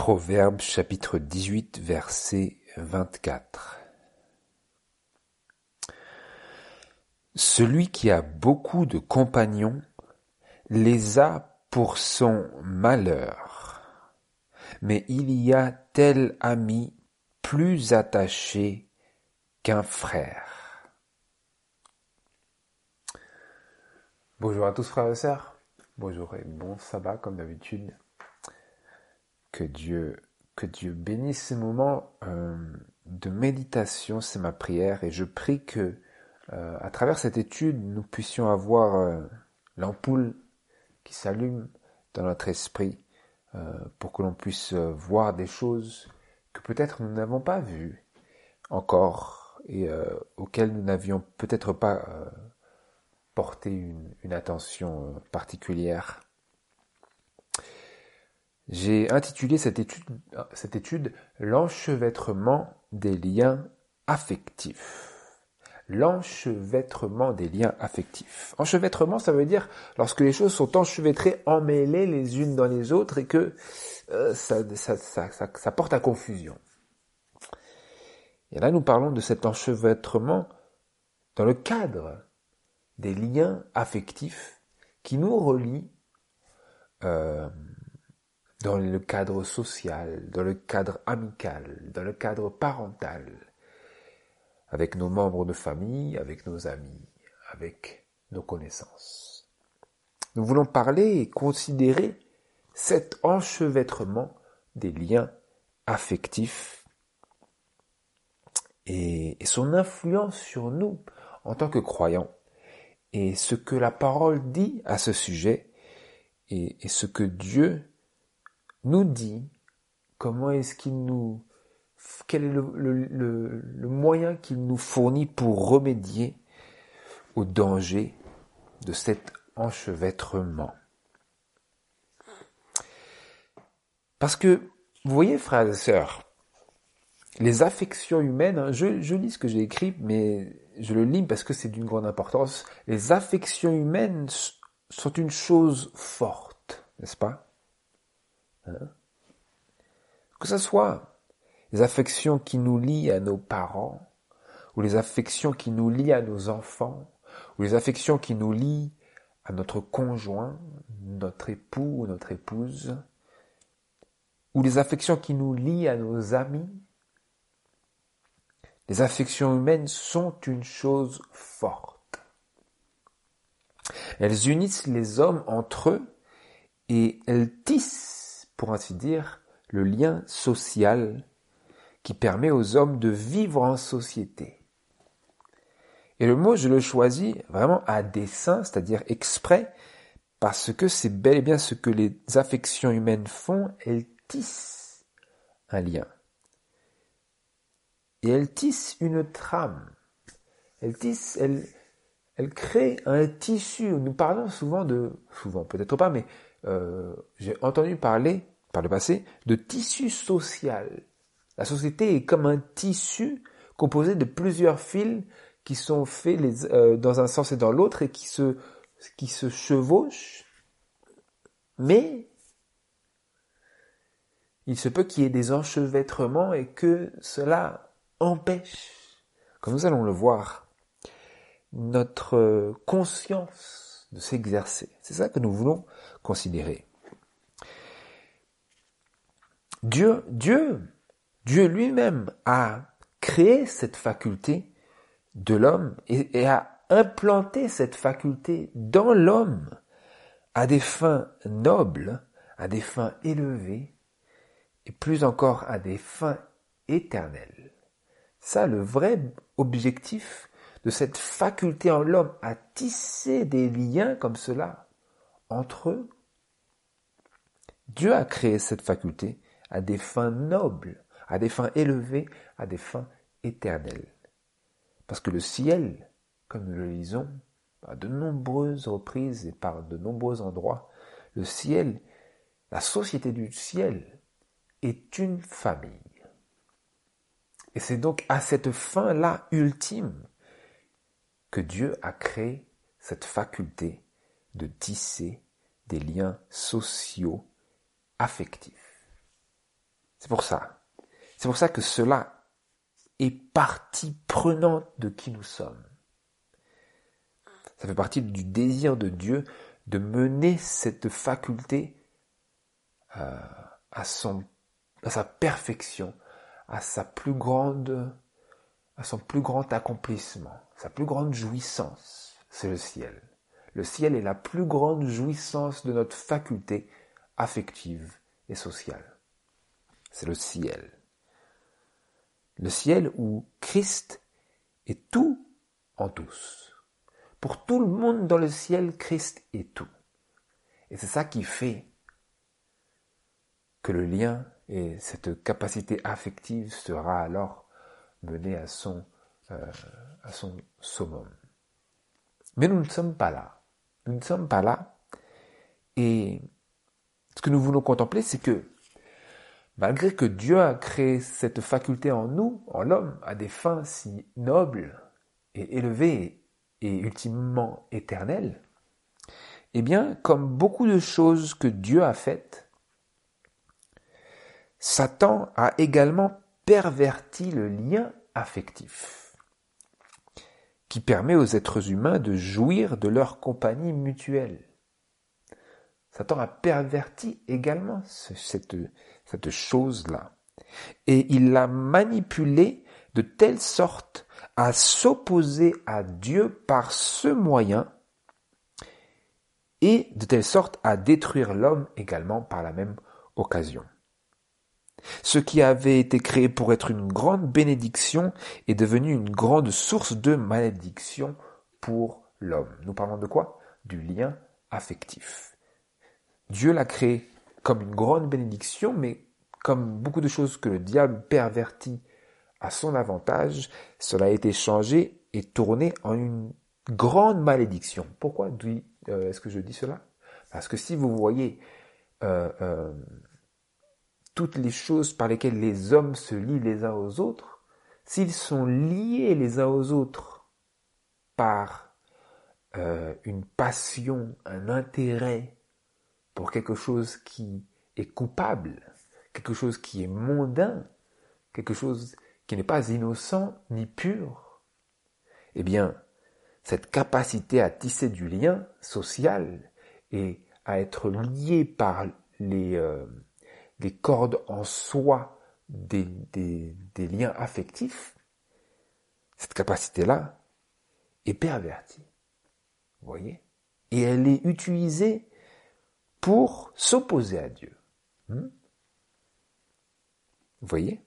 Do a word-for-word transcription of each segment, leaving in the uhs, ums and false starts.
Proverbes chapitre dix-huit verset vingt-quatre. Celui qui a beaucoup de compagnons les a pour son malheur, mais il y a tel ami plus attaché qu'un frère. Bonjour à tous frères et sœurs, bonjour et bon sabbat comme d'habitude. Que Dieu, que Dieu bénisse ces moments euh, de méditation, c'est ma prière, et je prie que euh, à travers cette étude, nous puissions avoir euh, l'ampoule qui s'allume dans notre esprit euh, pour que l'on puisse euh, voir des choses que peut-être nous n'avons pas vues encore et euh, auxquelles nous n'avions peut-être pas euh, porté une, une attention euh, particulière. J'ai intitulé cette étude, cette étude « L'enchevêtrement des liens affectifs ». L'enchevêtrement des liens affectifs. Enchevêtrement, ça veut dire lorsque les choses sont enchevêtrées, emmêlées les unes dans les autres et que euh, ça, ça, ça, ça, ça porte à confusion. Et là, nous parlons de cet enchevêtrement dans le cadre des liens affectifs qui nous relient euh, dans le cadre social, dans le cadre amical, dans le cadre parental, avec nos membres de famille, avec nos amis, avec nos connaissances. Nous voulons parler et considérer cet enchevêtrement des liens affectifs et, et son influence sur nous en tant que croyants, et ce que la parole dit à ce sujet, et, et ce que Dieu nous dit, comment est-ce qu'il nous, quel est le, le, le, le moyen qu'il nous fournit pour remédier au danger de cet enchevêtrement. Parce que, vous voyez, frères et sœurs, les affections humaines, hein, je, je lis ce que j'ai écrit, mais je le lis parce que c'est d'une grande importance. Les affections humaines sont une chose forte, n'est-ce pas? Hein? Que ce soit les affections qui nous lient à nos parents, ou les affections qui nous lient à nos enfants, ou les affections qui nous lient à notre conjoint, notre époux ou notre épouse, ou les affections qui nous lient à nos amis. Les affections humaines sont une chose forte. Elles unissent les hommes entre eux et elles tissent, pour ainsi dire, le lien social qui permet aux hommes de vivre en société. Et le mot, je le choisis vraiment à dessein, c'est-à-dire exprès, parce que c'est bel et bien ce que les affections humaines font, elles tissent un lien. Et elles tissent une trame. Elles tissent, elles, elles créent un tissu. Nous parlons souvent de, souvent peut-être pas, mais euh, j'ai entendu parler par le passé de tissu social. La société est comme un tissu composé de plusieurs fils qui sont faits les, euh, dans un sens et dans l'autre et qui se, qui se chevauchent. Mais il se peut qu'il y ait des enchevêtrements et que cela empêche, comme nous allons le voir, notre conscience de s'exercer. C'est ça que nous voulons considérer. Dieu, Dieu, Dieu lui-même a créé cette faculté de l'homme et, et a implanté cette faculté dans l'homme à des fins nobles, à des fins élevées et plus encore à des fins éternelles. Ça, le vrai objectif de cette faculté en l'homme à tisser des liens comme cela entre eux, Dieu a créé cette faculté à des fins nobles, à des fins élevées, à des fins éternelles. Parce que le ciel, comme nous le lisons à de nombreuses reprises et par de nombreux endroits, le ciel, la société du ciel est une famille. Et c'est donc à cette fin-là ultime que Dieu a créé cette faculté de tisser des liens sociaux affectifs. C'est pour ça. C'est pour ça que cela est partie prenante de qui nous sommes. Ça fait partie du désir de Dieu de mener cette faculté euh, à son, à sa perfection, à sa plus grande, à son plus grand accomplissement, sa plus grande jouissance. C'est le ciel. Le ciel est la plus grande jouissance de notre faculté affective et sociale. C'est le ciel. Le ciel où Christ est tout en tous. Pour tout le monde dans le ciel, Christ est tout. Et c'est ça qui fait que le lien et cette capacité affective sera alors menée à son, euh, à son summum. Mais nous ne sommes pas là. Nous ne sommes pas là. Et ce que nous voulons contempler, c'est que malgré que Dieu a créé cette faculté en nous, en l'homme, à des fins si nobles et élevées et ultimement éternelles, eh bien, comme beaucoup de choses que Dieu a faites, Satan a également perverti le lien affectif, qui permet aux êtres humains de jouir de leur compagnie mutuelle. Satan a perverti également cette, cette chose-là. Et il l'a manipulée de telle sorte à s'opposer à Dieu par ce moyen et de telle sorte à détruire l'homme également par la même occasion. Ce qui avait été créé pour être une grande bénédiction est devenu une grande source de malédiction pour l'homme. Nous parlons de quoi? Du lien affectif. Dieu l'a créé comme une grande bénédiction, mais comme beaucoup de choses que le diable pervertit à son avantage, cela a été changé et tourné en une grande malédiction. Pourquoi euh, est-ce que je dis cela? Parce que si vous voyez euh, euh, toutes les choses par lesquelles les hommes se lient les uns aux autres, s'ils sont liés les uns aux autres par euh, une passion, un intérêt pour quelque chose qui est coupable, quelque chose qui est mondain, quelque chose qui n'est pas innocent ni pur, eh bien, cette capacité à tisser du lien social et à être lié par les, euh, les cordes en soi des, des, des liens affectifs, cette capacité-là est pervertie. Vous voyez? Et elle est utilisée pour s'opposer à Dieu. Hmm? Vous voyez?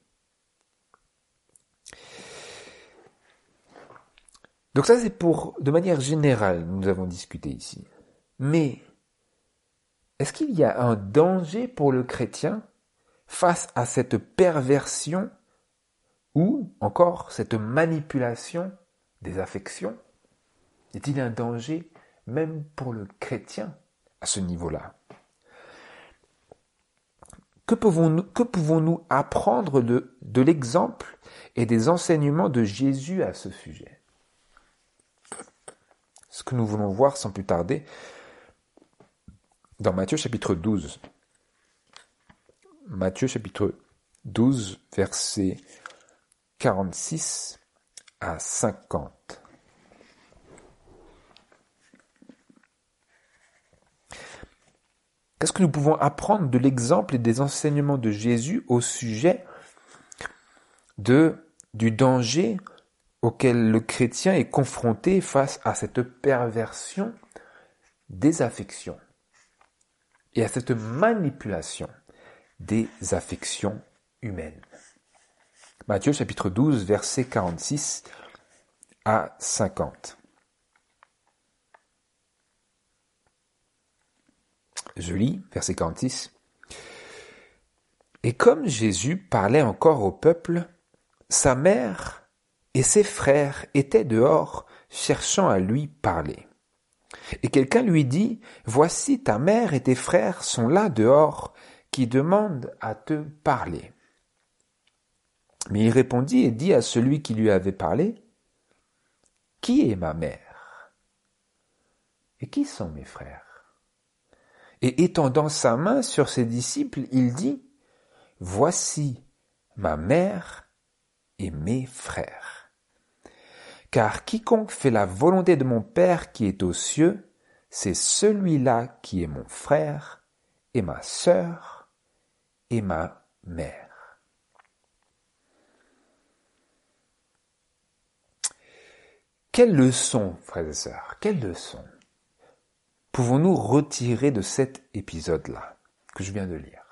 Donc ça, c'est pour, de manière générale, nous avons discuté ici. Mais, est-ce qu'il y a un danger pour le chrétien face à cette perversion ou encore cette manipulation des affections? Est-il un danger même pour le chrétien à ce niveau-là? Que pouvons-nous, que pouvons-nous apprendre de, de l'exemple et des enseignements de Jésus à ce sujet? Ce que nous voulons voir sans plus tarder dans Matthieu chapitre douze. Matthieu chapitre douze, versets quarante-six à cinquante. Qu'est-ce que nous pouvons apprendre de l'exemple et des enseignements de Jésus au sujet de, du danger auquel le chrétien est confronté face à cette perversion des affections et à cette manipulation des affections humaines? Matthieu chapitre douze, versets quarante-six à cinquante. Je lis, verset quarante-six. « Et comme Jésus parlait encore au peuple, sa mère et ses frères étaient dehors, cherchant à lui parler. Et quelqu'un lui dit, « Voici ta mère et tes frères sont là dehors, qui demandent à te parler. » Mais il répondit et dit à celui qui lui avait parlé, « Qui est ma mère? Et qui sont mes frères? » Et étendant sa main sur ses disciples, il dit, « voici ma mère et mes frères. Car quiconque fait la volonté de mon Père qui est aux cieux, c'est celui-là qui est mon frère et ma sœur et ma mère. Quelle leçon, frères et sœurs, quelle leçon pouvons-nous retirer de cet épisode-là que je viens de lire?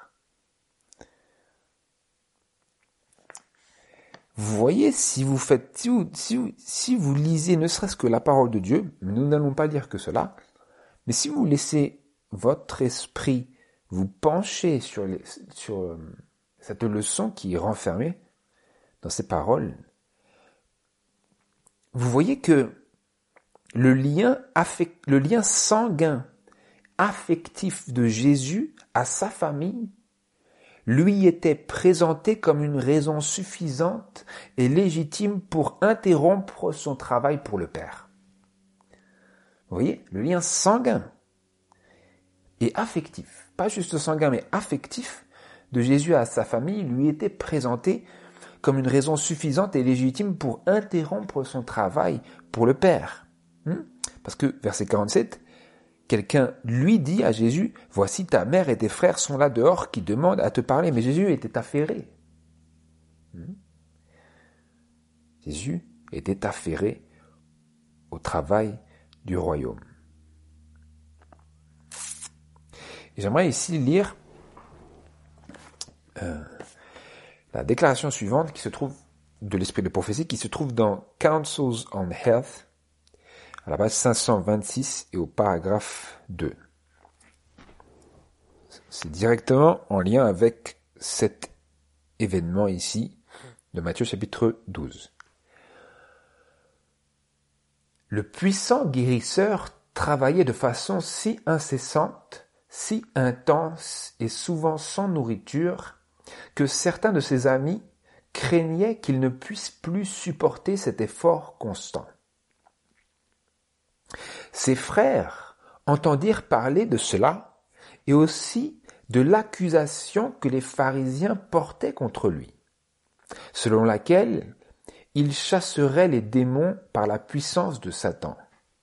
Vous voyez, si vous faites, si vous, si vous, si vous lisez ne serait-ce que la parole de Dieu, mais nous n'allons pas lire que cela, mais si vous laissez votre esprit vous pencher sur, les, sur euh, cette leçon qui est renfermée dans ces paroles, vous voyez que le lien, affect, le lien sanguin, affectif de Jésus à sa famille lui était présenté comme une raison suffisante et légitime pour interrompre son travail pour le Père. Vous voyez, le lien sanguin et affectif, pas juste sanguin mais affectif de Jésus à sa famille lui était présenté comme une raison suffisante et légitime pour interrompre son travail pour le Père. Parce que, verset quarante-sept, quelqu'un lui dit à Jésus, « Voici ta mère et tes frères sont là dehors qui demandent à te parler. » Mais Jésus était affairé. Hmm. Jésus était affairé au travail du royaume. Et j'aimerais ici lire euh, la déclaration suivante qui se trouve de l'esprit de prophétie, qui se trouve dans Counsels on Health, à la page cinq cent vingt-six et au paragraphe deux. C'est directement en lien avec cet événement ici de Matthieu chapitre douze. Le puissant guérisseur travaillait de façon si incessante, si intense et souvent sans nourriture, que certains de ses amis craignaient qu'il ne puisse plus supporter cet effort constant. Ses frères entendirent parler de cela et aussi de l'accusation que les pharisiens portaient contre lui, selon laquelle il chasserait les démons par la puissance de Satan.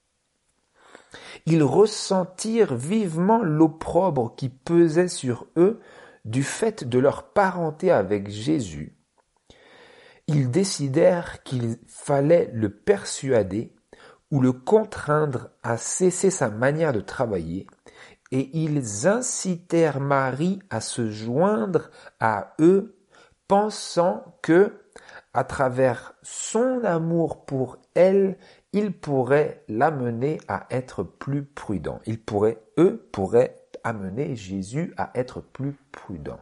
Ils ressentirent vivement l'opprobre qui pesait sur eux du fait de leur parenté avec Jésus. Ils décidèrent qu'il fallait le persuader ou le contraindre à cesser sa manière de travailler, et ils incitèrent Marie à se joindre à eux, pensant que, à travers son amour pour elle, il pourrait l'amener à être plus prudent. Il pourrait, eux pourraient amener Jésus à être plus prudent.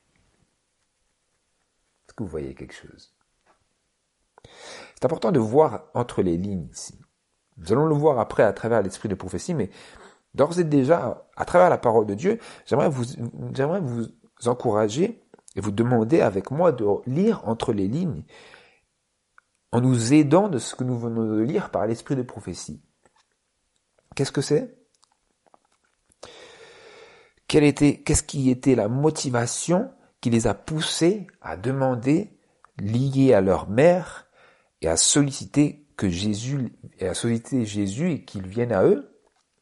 Est-ce que vous voyez quelque chose? C'est important de voir entre les lignes ici. Nous allons le voir après à travers l'esprit de prophétie, mais d'ores et déjà, à travers la parole de Dieu, j'aimerais vous, j'aimerais vous encourager et vous demander avec moi de lire entre les lignes en nous aidant de ce que nous venons de lire par l'esprit de prophétie. Qu'est-ce que c'est? Quelle était, qu'est-ce qui était la motivation qui les a poussés à demander, liés à leur mère, et à solliciter que Jésus, et à solliciter Jésus et qu'il vienne à eux?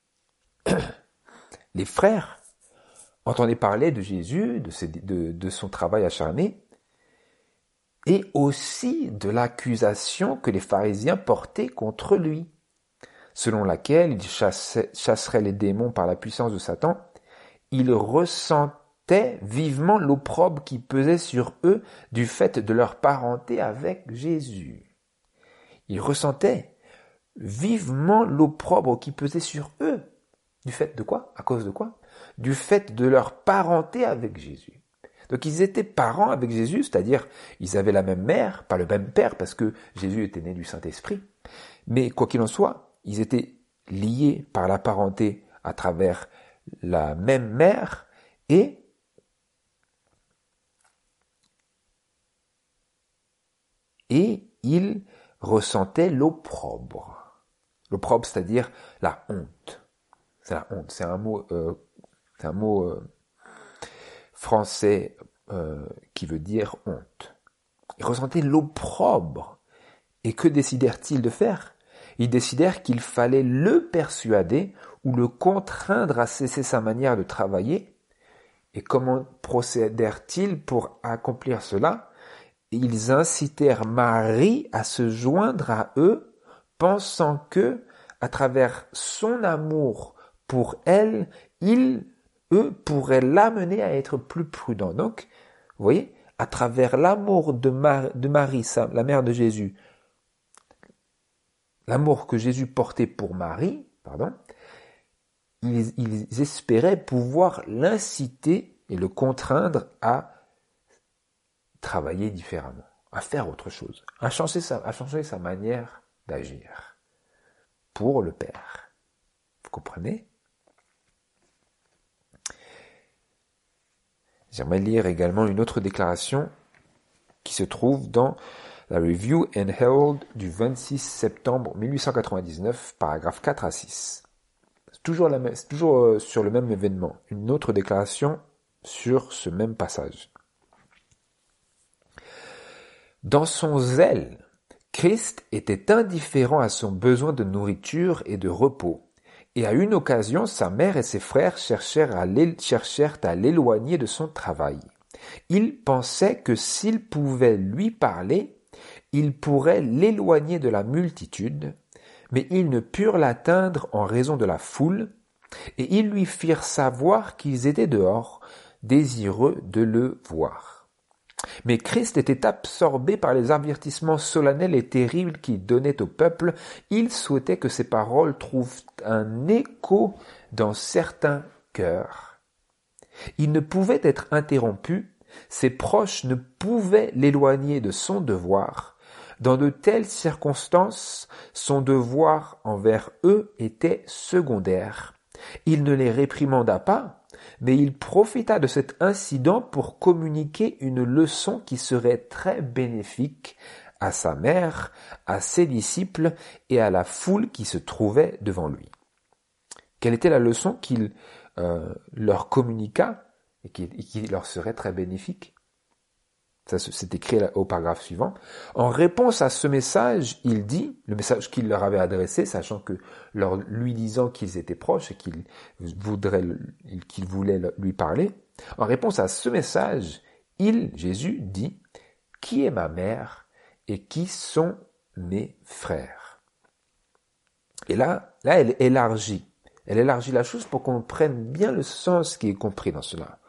Les frères entendaient parler de Jésus, de, ses, de, de son travail acharné, et aussi de l'accusation que les pharisiens portaient contre lui, selon laquelle il chassait, chasserait les démons par la puissance de Satan. Ils ressentaient vivement l'opprobre qui pesait sur eux du fait de leur parenté avec Jésus. Ils ressentaient vivement l'opprobre qui pesait sur eux. Du fait de quoi? À cause de quoi? Du fait de leur parenté avec Jésus. Donc ils étaient parents avec Jésus, c'est-à-dire ils avaient la même mère, pas le même père parce que Jésus était né du Saint-Esprit. Mais quoi qu'il en soit, ils étaient liés par la parenté à travers la même mère et et ils ressentaient l'opprobre. L'opprobre, c'est-à-dire la honte. C'est la honte. C'est un mot, euh, c'est un mot euh, français euh, qui veut dire honte. Ils ressentaient l'opprobre. Et que décidèrent-ils de faire? Ils décidèrent qu'il fallait le persuader ou le contraindre à cesser sa manière de travailler. Et comment procédèrent-ils pour accomplir cela? Ils incitèrent Marie à se joindre à eux, pensant que, à travers son amour pour elle, ils, eux, pourraient l'amener à être plus prudent. Donc, vous voyez, à travers l'amour de, Mar- de Marie, la mère de Jésus, l'amour que Jésus portait pour Marie, pardon, ils, ils espéraient pouvoir l'inciter et le contraindre à travailler différemment, à faire autre chose, à changer sa, à changer sa manière d'agir pour le Père. Vous comprenez? J'aimerais lire également une autre déclaration qui se trouve dans la Review and Herald du vingt-six septembre mille huit cent quatre-vingt-dix-neuf, paragraphes quatre à six. C'est toujours, la, c'est toujours sur le même événement, une autre déclaration sur ce même passage. Dans son zèle, Christ était indifférent à son besoin de nourriture et de repos, et à une occasion, sa mère et ses frères cherchèrent à cherchèrent à l'éloigner de son travail. Il pensait que s'ils pouvaient lui parler, ils pourraient l'éloigner de la multitude, mais ils ne purent l'atteindre en raison de la foule, et ils lui firent savoir qu'ils étaient dehors, désireux de le voir. Mais Christ était absorbé par les avertissements solennels et terribles qu'il donnait au peuple. Il souhaitait que ses paroles trouvent un écho dans certains cœurs. Il ne pouvait être interrompu, ses proches ne pouvaient l'éloigner de son devoir. Dans de telles circonstances, son devoir envers eux était secondaire. Il ne les réprimanda pas, mais il profita de cet incident pour communiquer une leçon qui serait très bénéfique à sa mère, à ses disciples et à la foule qui se trouvait devant lui. Quelle était la leçon qu'il euh, leur communiqua et qui, et qui leur serait très bénéfique? Ça, c'est écrit au paragraphe suivant. En réponse à ce message, il dit, le message qu'il leur avait adressé, sachant que leur, lui disant qu'ils étaient proches et qu'il voudrait, qu'il voulait lui parler. En réponse à ce message, il, Jésus, dit, qui est ma mère et qui sont mes frères? Et là, là, elle élargit. Elle élargit la chose pour qu'on prenne bien le sens qui est compris dans cela.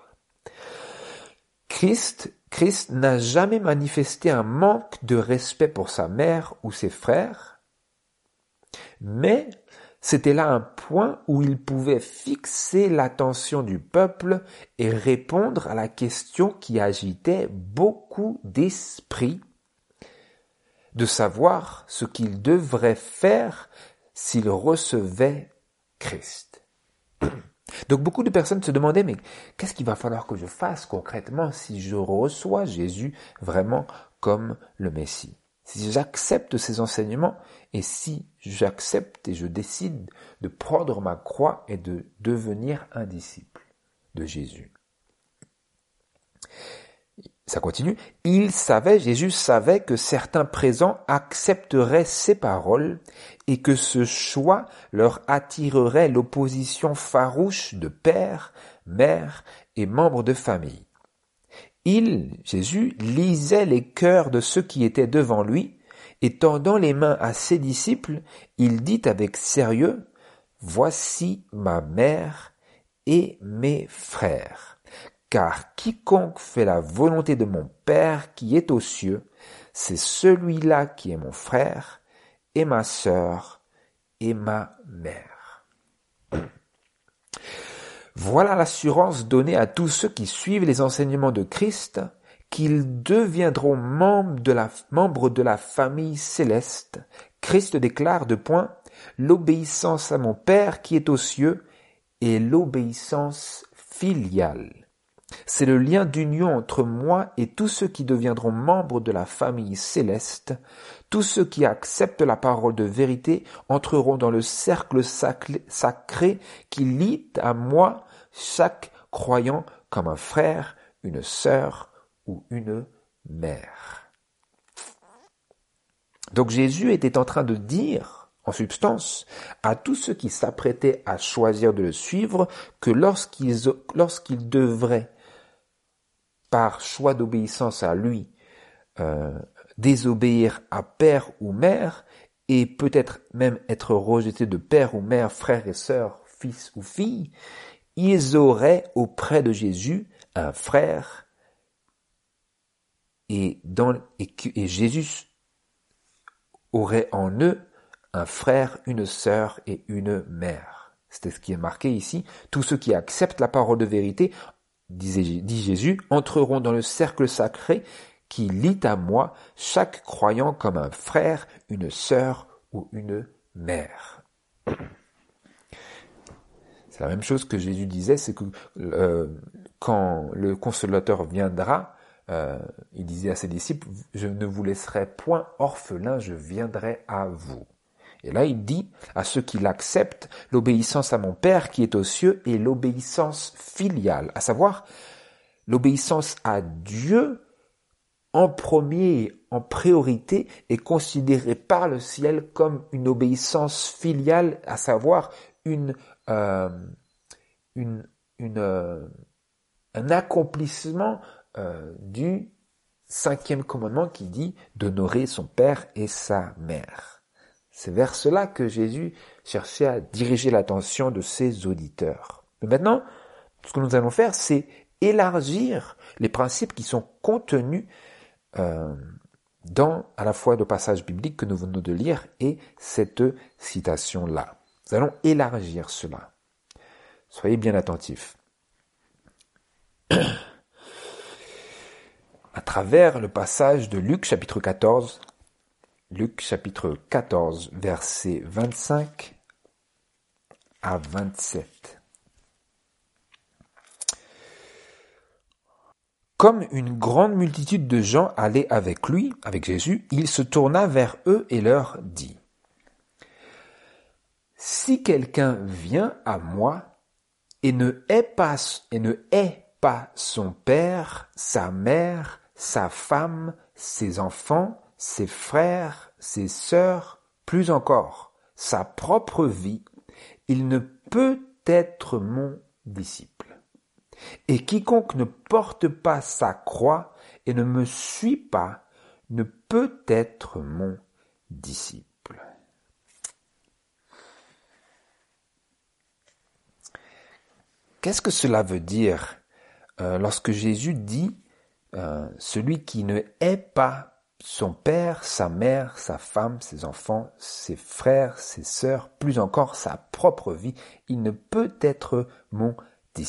Christ, Christ n'a jamais manifesté un manque de respect pour sa mère ou ses frères, mais c'était là un point où il pouvait fixer l'attention du peuple et répondre à la question qui agitait beaucoup d'esprits, de savoir ce qu'il devrait faire s'il recevait Christ. Donc beaucoup de personnes se demandaient, mais qu'est-ce qu'il va falloir que je fasse concrètement si je reçois Jésus vraiment comme le Messie? Si j'accepte ses enseignements et si j'accepte et je décide de prendre ma croix et de devenir un disciple de Jésus. Ça continue. Il savait, Jésus savait que certains présents accepteraient ses paroles et que ce choix leur attirerait l'opposition farouche de père, mère et membres de famille. Il, Jésus, lisait les cœurs de ceux qui étaient devant lui et tendant les mains à ses disciples, il dit avec sérieux, « Voici ma mère et mes frères. » Car quiconque fait la volonté de mon Père qui est aux cieux, c'est celui-là qui est mon frère, et ma sœur, et ma mère. Voilà l'assurance donnée à tous ceux qui suivent les enseignements de Christ, qu'ils deviendront membres de la, membres de la famille céleste. Christ déclare de point, l'obéissance à mon Père qui est aux cieux est l'obéissance filiale. C'est le lien d'union entre moi et tous ceux qui deviendront membres de la famille céleste. Tous ceux qui acceptent la parole de vérité entreront dans le cercle sacré qui lie à moi chaque croyant comme un frère, une sœur ou une mère. Donc Jésus était en train de dire, en substance, à tous ceux qui s'apprêtaient à choisir de le suivre, que lorsqu'ils, lorsqu'ils devraient, par choix d'obéissance à lui, euh, désobéir à père ou mère, et peut-être même être rejetés de père ou mère, frères et sœurs, fils ou filles, ils auraient auprès de Jésus un frère, et, dans, et, et Jésus aurait en eux un frère, une sœur et une mère. C'est ce qui est marqué ici. Tous ceux qui acceptent la parole de vérité, disait, dit Jésus, entreront dans le cercle sacré qui lie à moi chaque croyant comme un frère, une sœur ou une mère. C'est la même chose que Jésus disait, c'est que euh, quand le consolateur viendra, euh, il disait à ses disciples, je ne vous laisserai point orphelins, je viendrai à vous. Et là, il dit à ceux qui l'acceptent, l'obéissance à mon Père qui est aux cieux et l'obéissance filiale, à savoir l'obéissance à Dieu en premier, en priorité, est considérée par le ciel comme une obéissance filiale, à savoir une, euh, une, une, euh, un accomplissement euh, du cinquième commandement qui dit d'honorer son père et sa mère. C'est vers cela que Jésus cherchait à diriger l'attention de ses auditeurs. Mais maintenant, ce que nous allons faire, c'est élargir les principes qui sont contenus euh, dans à la fois le passage biblique que nous venons de lire et cette citation-là. Nous allons élargir cela. Soyez bien attentifs. À travers le passage de Luc chapitre quatorze, Luc chapitre quatorze, versets vingt-cinq à vingt-sept. Comme une grande multitude de gens allait avec lui, avec Jésus, il se tourna vers eux et leur dit : « Si quelqu'un vient à moi et ne hait pas, et ne hait pas son père, sa mère, sa femme, ses enfants, ses frères, ses sœurs, plus encore, sa propre vie, il ne peut être mon disciple. Et quiconque ne porte pas sa croix et ne me suit pas ne peut être mon disciple. » Qu'est-ce que cela veut dire euh, lorsque Jésus dit euh, « Celui qui ne hait pas son père, sa mère, sa femme, ses enfants, ses frères, ses sœurs, plus encore sa propre vie, il ne peut être mon disciple. »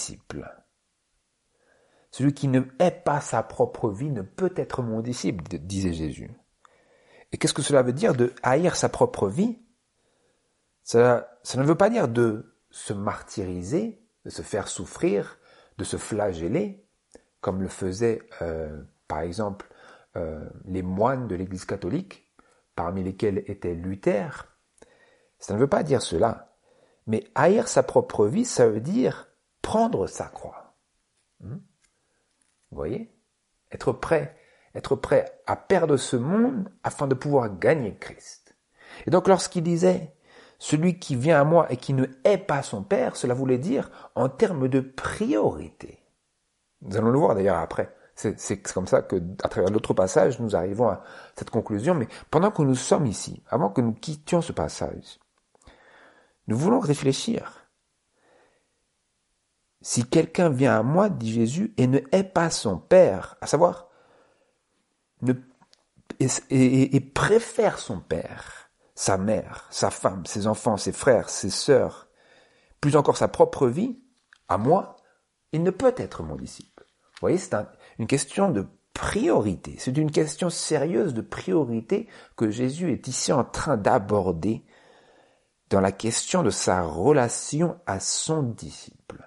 Celui qui ne hait pas sa propre vie ne peut être mon disciple, disait Jésus. Et qu'est-ce que cela veut dire de haïr sa propre vie ? Ça, ça ne veut pas dire de se martyriser, de se faire souffrir, de se flageller, comme le faisaient euh, par exemple euh, les moines de l'Église catholique, parmi lesquels était Luther. Ça ne veut pas dire cela. Mais haïr sa propre vie, ça veut dire prendre sa croix. Hmm ? Vous voyez ? Être prêt, être prêt à perdre ce monde afin de pouvoir gagner Christ. Et donc lorsqu'il disait « Celui qui vient à moi et qui ne hait pas son père », cela voulait dire en termes de priorité. Nous allons le voir d'ailleurs après. C'est, c'est comme ça que, à travers l'autre passage, nous arrivons à cette conclusion. Mais pendant que nous sommes ici, avant que nous quittions ce passage, nous voulons réfléchir. Si quelqu'un vient à moi, dit Jésus, et ne hait pas son père, à savoir, ne, et, et, et préfère son père, sa mère, sa femme, ses enfants, ses frères, ses sœurs, plus encore sa propre vie, à moi, il ne peut être mon disciple. Vous voyez, c'est un, une question de priorité. C'est une question sérieuse de priorité que Jésus est ici en train d'aborder dans la question de sa relation à son disciple.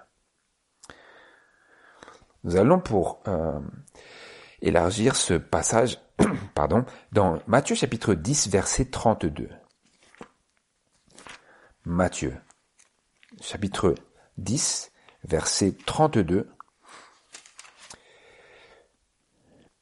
Nous allons pour euh, élargir ce passage pardon, dans Matthieu chapitre dix, verset trente-deux. Matthieu chapitre dix, verset trente-deux.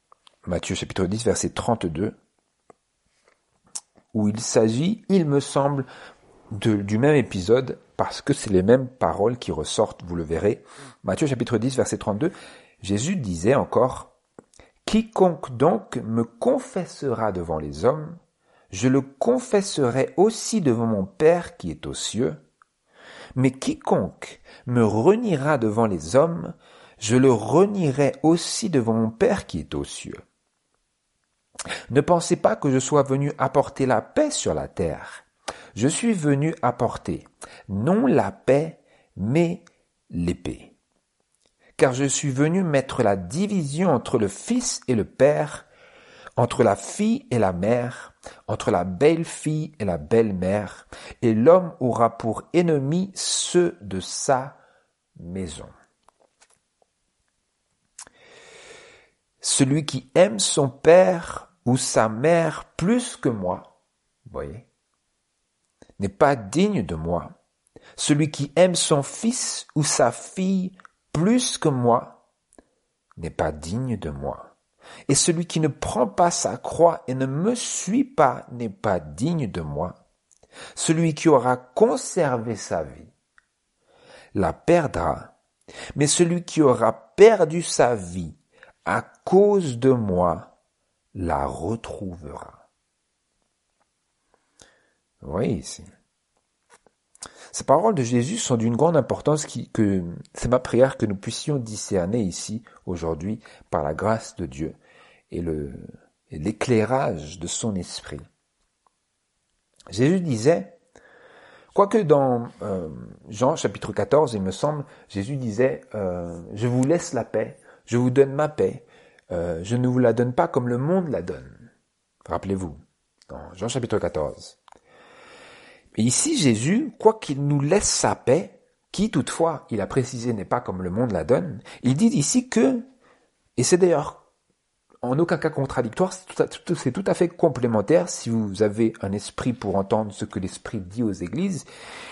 Matthieu chapitre dix, verset trente-deux, où il s'agit, il me semble, de, du même épisode, parce que c'est les mêmes paroles qui ressortent, vous le verrez. Matthieu chapitre dix, verset trente-deux, Jésus disait encore, « Quiconque donc me confessera devant les hommes, je le confesserai aussi devant mon Père qui est aux cieux. Mais quiconque me reniera devant les hommes, je le renierai aussi devant mon Père qui est aux cieux. Ne pensez pas que je sois venu apporter la paix sur la terre. Je suis venu apporter non la paix, mais l'épée. Car je suis venu mettre la division entre le fils et le père, entre la fille et la mère, entre la belle-fille et la belle-mère, et l'homme aura pour ennemis ceux de sa maison. Celui qui aime son père ou sa mère plus que moi, voyez, n'est pas digne de moi. Celui qui aime son fils ou sa fille plus que moi n'est pas digne de moi. Et celui qui ne prend pas sa croix et ne me suit pas n'est pas digne de moi. Celui qui aura conservé sa vie la perdra, mais celui qui aura perdu sa vie à cause de moi la retrouvera. Vous voyez ici. Ces paroles de Jésus sont d'une grande importance qui, que c'est ma prière que nous puissions discerner ici aujourd'hui par la grâce de Dieu et, le, et l'éclairage de son esprit. Jésus disait, quoique dans euh, Jean chapitre quatorze, il me semble, Jésus disait, euh, je vous laisse la paix, je vous donne ma paix, euh, je ne vous la donne pas comme le monde la donne. Rappelez-vous, dans Jean chapitre quatorze. Et ici, Jésus, quoiqu'il nous laisse sa paix, qui toutefois, il a précisé, n'est pas comme le monde la donne, il dit ici que, et c'est d'ailleurs en aucun cas contradictoire, c'est tout, à, tout, c'est tout à fait complémentaire si vous avez un esprit pour entendre ce que l'esprit dit aux églises.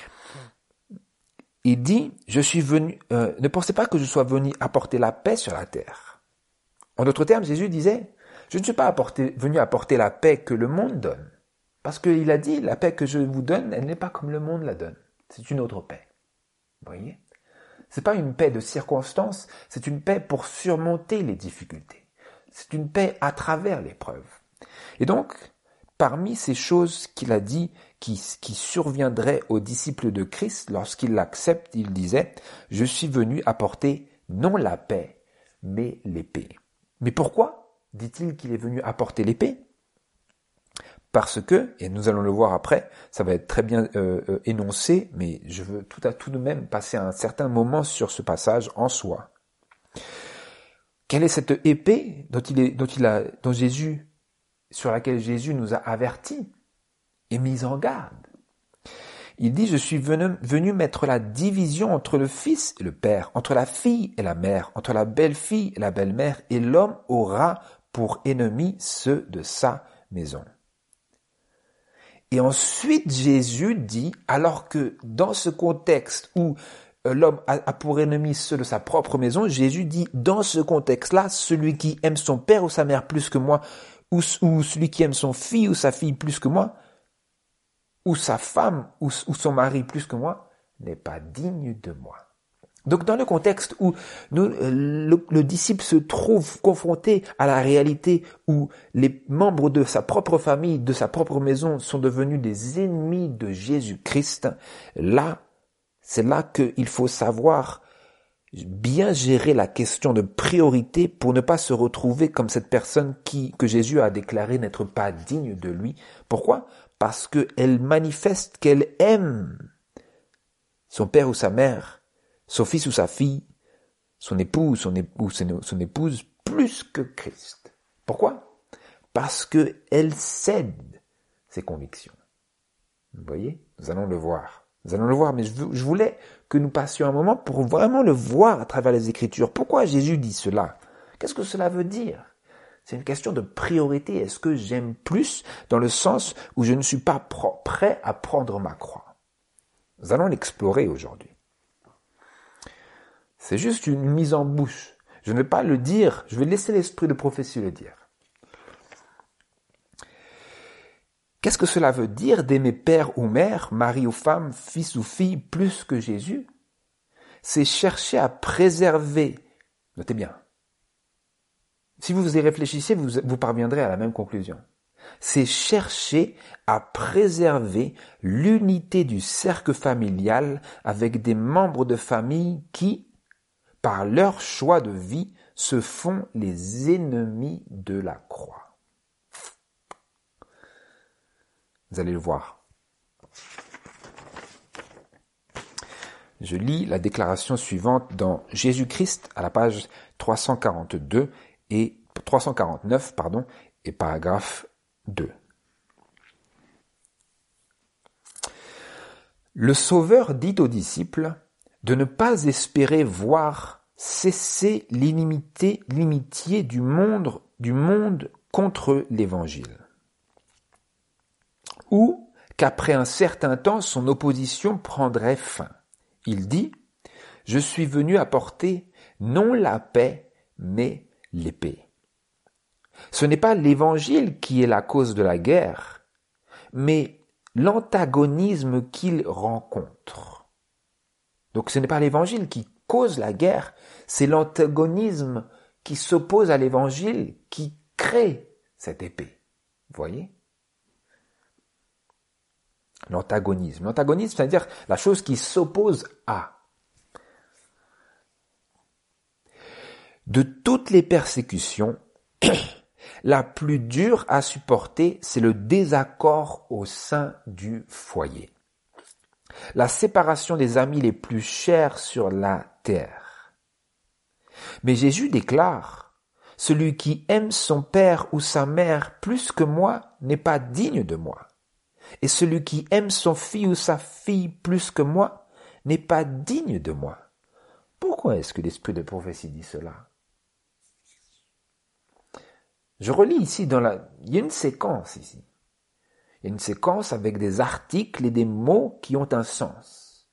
Il dit, je suis venu, euh, ne pensez pas que je sois venu apporter la paix sur la terre. En d'autres termes, Jésus disait, je ne suis pas apporter, venu apporter la paix que le monde donne. Parce qu'il a dit, la paix que je vous donne, elle n'est pas comme le monde la donne. C'est une autre paix. Vous voyez? C'est pas une paix de circonstance, c'est une paix pour surmonter les difficultés. C'est une paix à travers l'épreuve. Et donc, parmi ces choses qu'il a dit, qui, qui surviendraient aux disciples de Christ, lorsqu'ils l'acceptent, il disait, je suis venu apporter non la paix, mais l'épée. Mais pourquoi dit-il qu'il est venu apporter l'épée? Parce que, et nous allons le voir après, ça va être très bien euh, euh, énoncé, mais je veux tout à tout de même passer un certain moment sur ce passage en soi. Quelle est cette épée dont il est, dont il a, dont Jésus, sur laquelle Jésus nous a avertis et mis en garde? Il dit, je suis venu, venu mettre la division entre le fils et le père, entre la fille et la mère, entre la belle-fille et la belle-mère, et l'homme aura pour ennemis ceux de sa maison. Et ensuite, Jésus dit, alors que dans ce contexte où l'homme a pour ennemi ceux de sa propre maison, Jésus dit, dans ce contexte-là, celui qui aime son père ou sa mère plus que moi, ou, ou celui qui aime son fils ou sa fille plus que moi, ou sa femme ou, ou son mari plus que moi, n'est pas digne de moi. Donc dans le contexte où nous, le, le disciple se trouve confronté à la réalité où les membres de sa propre famille, de sa propre maison sont devenus des ennemis de Jésus-Christ, là, c'est là qu'il faut savoir bien gérer la question de priorité pour ne pas se retrouver comme cette personne qui, que Jésus a déclaré n'être pas digne de lui. Pourquoi? Parce qu'elle manifeste qu'elle aime son père ou sa mère, son fils ou sa fille, son époux son ou son épouse, plus que Christ. Pourquoi? Parce qu'elle cède ses convictions. Vous voyez? Nous allons le voir. Nous allons le voir, mais je voulais que nous passions un moment pour vraiment le voir à travers les Écritures. Pourquoi Jésus dit cela? Qu'est-ce que cela veut dire? C'est une question de priorité. Est-ce que j'aime plus dans le sens où je ne suis pas prêt à prendre ma croix? Nous allons l'explorer aujourd'hui. C'est juste une mise en bouche. Je ne vais pas le dire, je vais laisser l'esprit de prophétie le dire. Qu'est-ce que cela veut dire d'aimer père ou mère, mari ou femme, fils ou fille plus que Jésus? C'est chercher à préserver, notez bien, si vous y réfléchissez, vous, vous parviendrez à la même conclusion. C'est chercher à préserver l'unité du cercle familial avec des membres de famille qui, par leur choix de vie, se font les ennemis de la croix. Vous allez le voir. Je lis la déclaration suivante dans Jésus-Christ à la page trois cent quarante-deux et trois cent quarante-neuf, pardon, et paragraphe deux. Le Sauveur dit aux disciples de ne pas espérer voir cesser l'inimité, l'inimitié du monde, du monde contre l'Évangile, ou qu'après un certain temps son opposition prendrait fin. Il dit, « Je suis venu apporter non la paix, mais l'épée. » Ce n'est pas l'Évangile qui est la cause de la guerre, mais l'antagonisme qu'il rencontre. Donc ce n'est pas l'Évangile qui cause la guerre, c'est l'antagonisme qui s'oppose à l'Évangile qui crée cette épée. Vous voyez ? L'antagonisme. L'antagonisme, c'est-à-dire la chose qui s'oppose à. De toutes les persécutions, la plus dure à supporter, c'est le désaccord au sein du foyer. La séparation des amis les plus chers sur la terre. Mais Jésus déclare, « Celui qui aime son père ou sa mère plus que moi n'est pas digne de moi. Et celui qui aime son fils ou sa fille plus que moi n'est pas digne de moi. » Pourquoi est-ce que l'esprit de prophétie dit cela? Je relis ici dans la... Il y a une séquence ici. Il y a une séquence avec des articles et des mots qui ont un sens.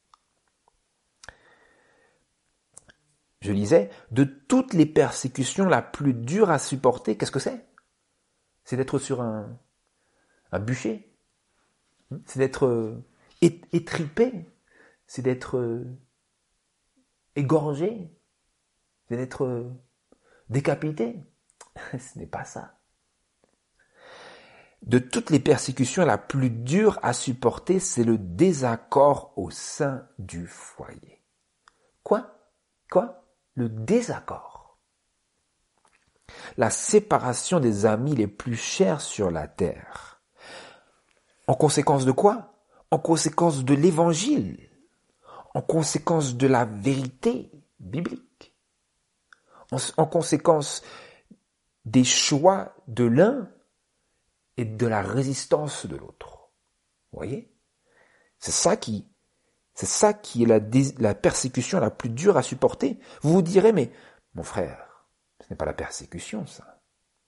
Je lisais, de toutes les persécutions la plus dure à supporter, qu'est-ce que c'est? C'est d'être sur un, un bûcher. C'est d'être étripé. C'est d'être égorgé. C'est d'être décapité. Ce n'est pas ça. De toutes les persécutions, la plus dure à supporter, c'est le désaccord au sein du foyer. Quoi? Quoi? Le désaccord. La séparation des amis les plus chers sur la terre. En conséquence de quoi? En conséquence de l'évangile. En conséquence de la vérité biblique. En, en conséquence des choix de l'un et de la résistance de l'autre. Vous voyez? C'est ça qui, c'est ça qui est la, la persécution la plus dure à supporter. Vous vous direz, mais mon frère, ce n'est pas la persécution, ça.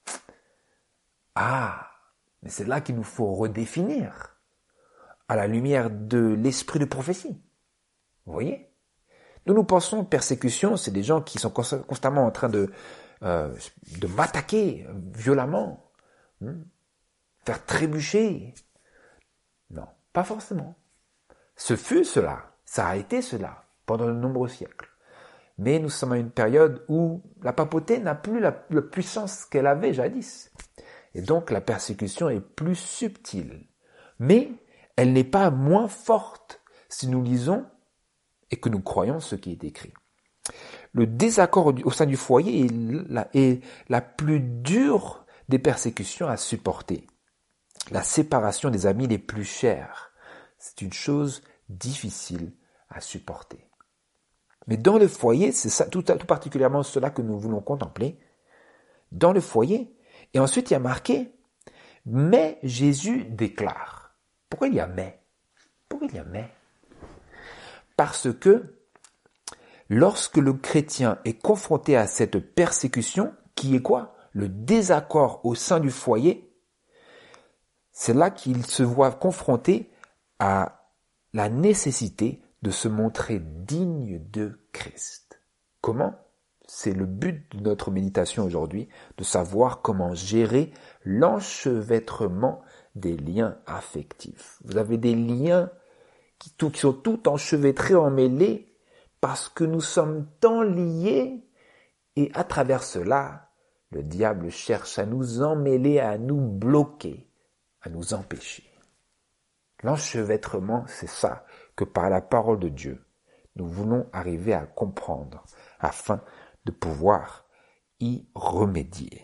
Ah, mais c'est là qu'il nous faut redéfinir à la lumière de l'esprit de prophétie. Vous voyez? Nous, nous pensons persécution, c'est des gens qui sont constamment en train de, euh, de m'attaquer violemment. Hmm? Faire trébucher. Non, pas forcément. Ce fut cela, ça a été cela, pendant de nombreux siècles. Mais nous sommes à une période où la papauté n'a plus la, la puissance qu'elle avait jadis. Et donc la persécution est plus subtile. Mais elle n'est pas moins forte si nous lisons et que nous croyons ce qui est écrit. Le désaccord au sein du foyer est la, est la plus dure des persécutions à supporter. La séparation des amis les plus chers, c'est une chose difficile à supporter. Mais dans le foyer, c'est ça, tout, tout particulièrement cela que nous voulons contempler. Dans le foyer, et ensuite il y a marqué, mais Jésus déclare. Pourquoi il y a mais? Pourquoi il y a mais? Parce que lorsque le chrétien est confronté à cette persécution, qui est quoi? Le désaccord au sein du foyer, c'est là qu'il se voit confronté à la nécessité de se montrer digne de Christ. Comment? C'est le but de notre méditation aujourd'hui, de savoir comment gérer l'enchevêtrement des liens affectifs. Vous avez des liens qui, tout, qui sont tout enchevêtrés, emmêlés, parce que nous sommes tant liés, et à travers cela, le diable cherche à nous emmêler, à nous bloquer, à nous empêcher. L'enchevêtrement, c'est ça que par la parole de Dieu, nous voulons arriver à comprendre afin de pouvoir y remédier.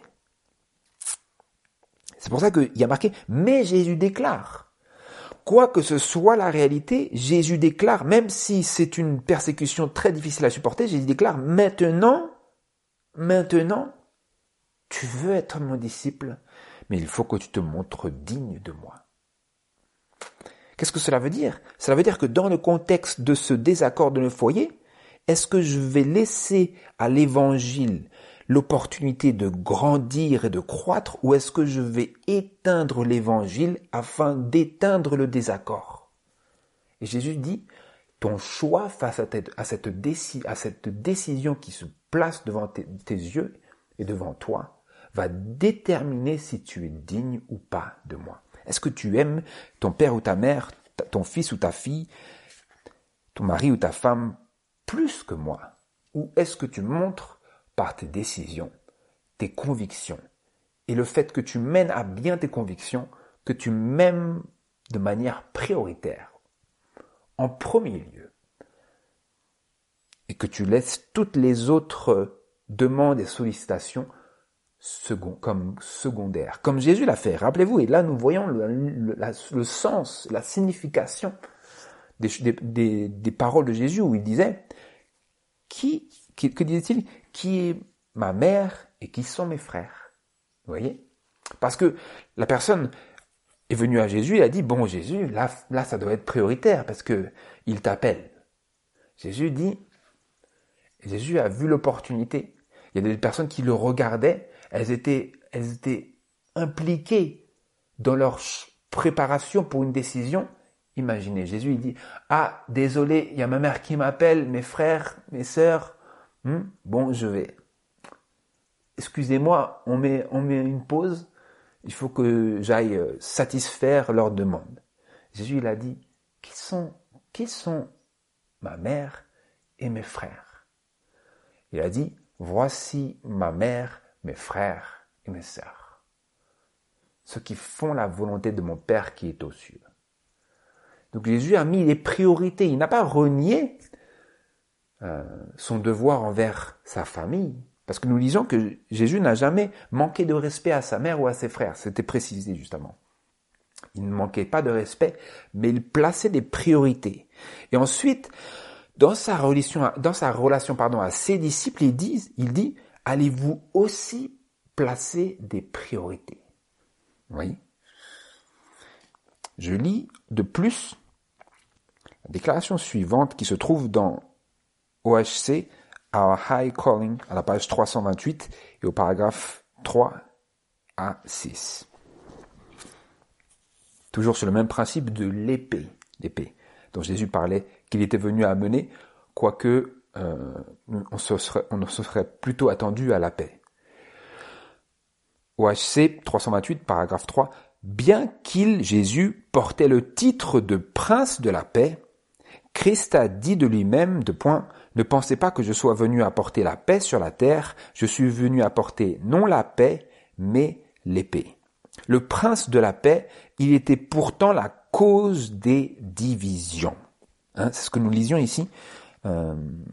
C'est pour ça qu'il y a marqué « Mais Jésus déclare ». Quoi que ce soit la réalité, Jésus déclare, même si c'est une persécution très difficile à supporter, Jésus déclare « Maintenant, maintenant, tu veux être mon disciple, mais il faut que tu te montres digne de moi. » Qu'est-ce que cela veut dire? Cela veut dire que dans le contexte de ce désaccord de nos foyers, est-ce que je vais laisser à l'évangile l'opportunité de grandir et de croître, ou est-ce que je vais éteindre l'évangile afin d'éteindre le désaccord? Et Jésus dit, ton choix face à, à, cette, déci, à cette décision qui se place devant tes, tes yeux et devant toi va déterminer si tu es digne ou pas de moi. Est-ce que tu aimes ton père ou ta mère, ta, ton fils ou ta fille, ton mari ou ta femme plus que moi? Ou est-ce que tu montres par tes décisions, tes convictions, et le fait que tu mènes à bien tes convictions, que tu m'aimes de manière prioritaire, en premier lieu, et que tu laisses toutes les autres demandes et sollicitations second, comme secondaires, comme Jésus l'a fait. Rappelez-vous, et là nous voyons le, le, la, le sens, la signification des, des, des, des paroles de Jésus où il disait, qui, qui que disait-il, qui est ma mère et qui sont mes frères? Vous voyez? Parce que la personne est venue à Jésus et a dit, bon Jésus, là, là ça doit être prioritaire parce que il t'appelle. Jésus dit, Jésus a vu l'opportunité. Il y a des personnes qui le regardaient, elles étaient, elles étaient impliquées dans leur préparation pour une décision. Imaginez, Jésus il dit, ah désolé, il y a ma mère qui m'appelle, mes frères, mes sœurs, hmm, bon je vais. Excusez-moi, on met, on met une pause, il faut que j'aille satisfaire leurs demandes. Jésus il a dit, qui sont, qui sont ma mère et mes frères? Il a dit, voici ma mère, mes frères et mes sœurs, ceux qui font la volonté de mon Père qui est aux cieux. Donc Jésus a mis les priorités, il n'a pas renié euh, son devoir envers sa famille, parce que nous lisons que Jésus n'a jamais manqué de respect à sa mère ou à ses frères, c'était précisé justement. Il ne manquait pas de respect, mais il plaçait des priorités. Et ensuite, dans sa relation, dans sa relation pardon, à ses disciples, il dit, il dit, allez-vous aussi placer des priorités? Oui. Je lis de plus la déclaration suivante qui se trouve dans O H C, Our High Calling, à la page trois cent vingt-huit et au paragraphe trois à six. Toujours sur le même principe de l'épée, l'épée dont Jésus parlait qu'il était venu à amener, quoique euh, on, se serait, on se serait plutôt attendu à la paix. O H C trois cent vingt-huit, paragraphe trois, bien qu'il, Jésus, portait le titre de prince de la paix, Christ a dit de lui-même, de point, ne pensez pas que je sois venu apporter la paix sur la terre, je suis venu apporter non la paix, mais l'épée. Le prince de la paix, il était pourtant la cause des divisions. Hein, c'est ce que nous lisions ici. Euh,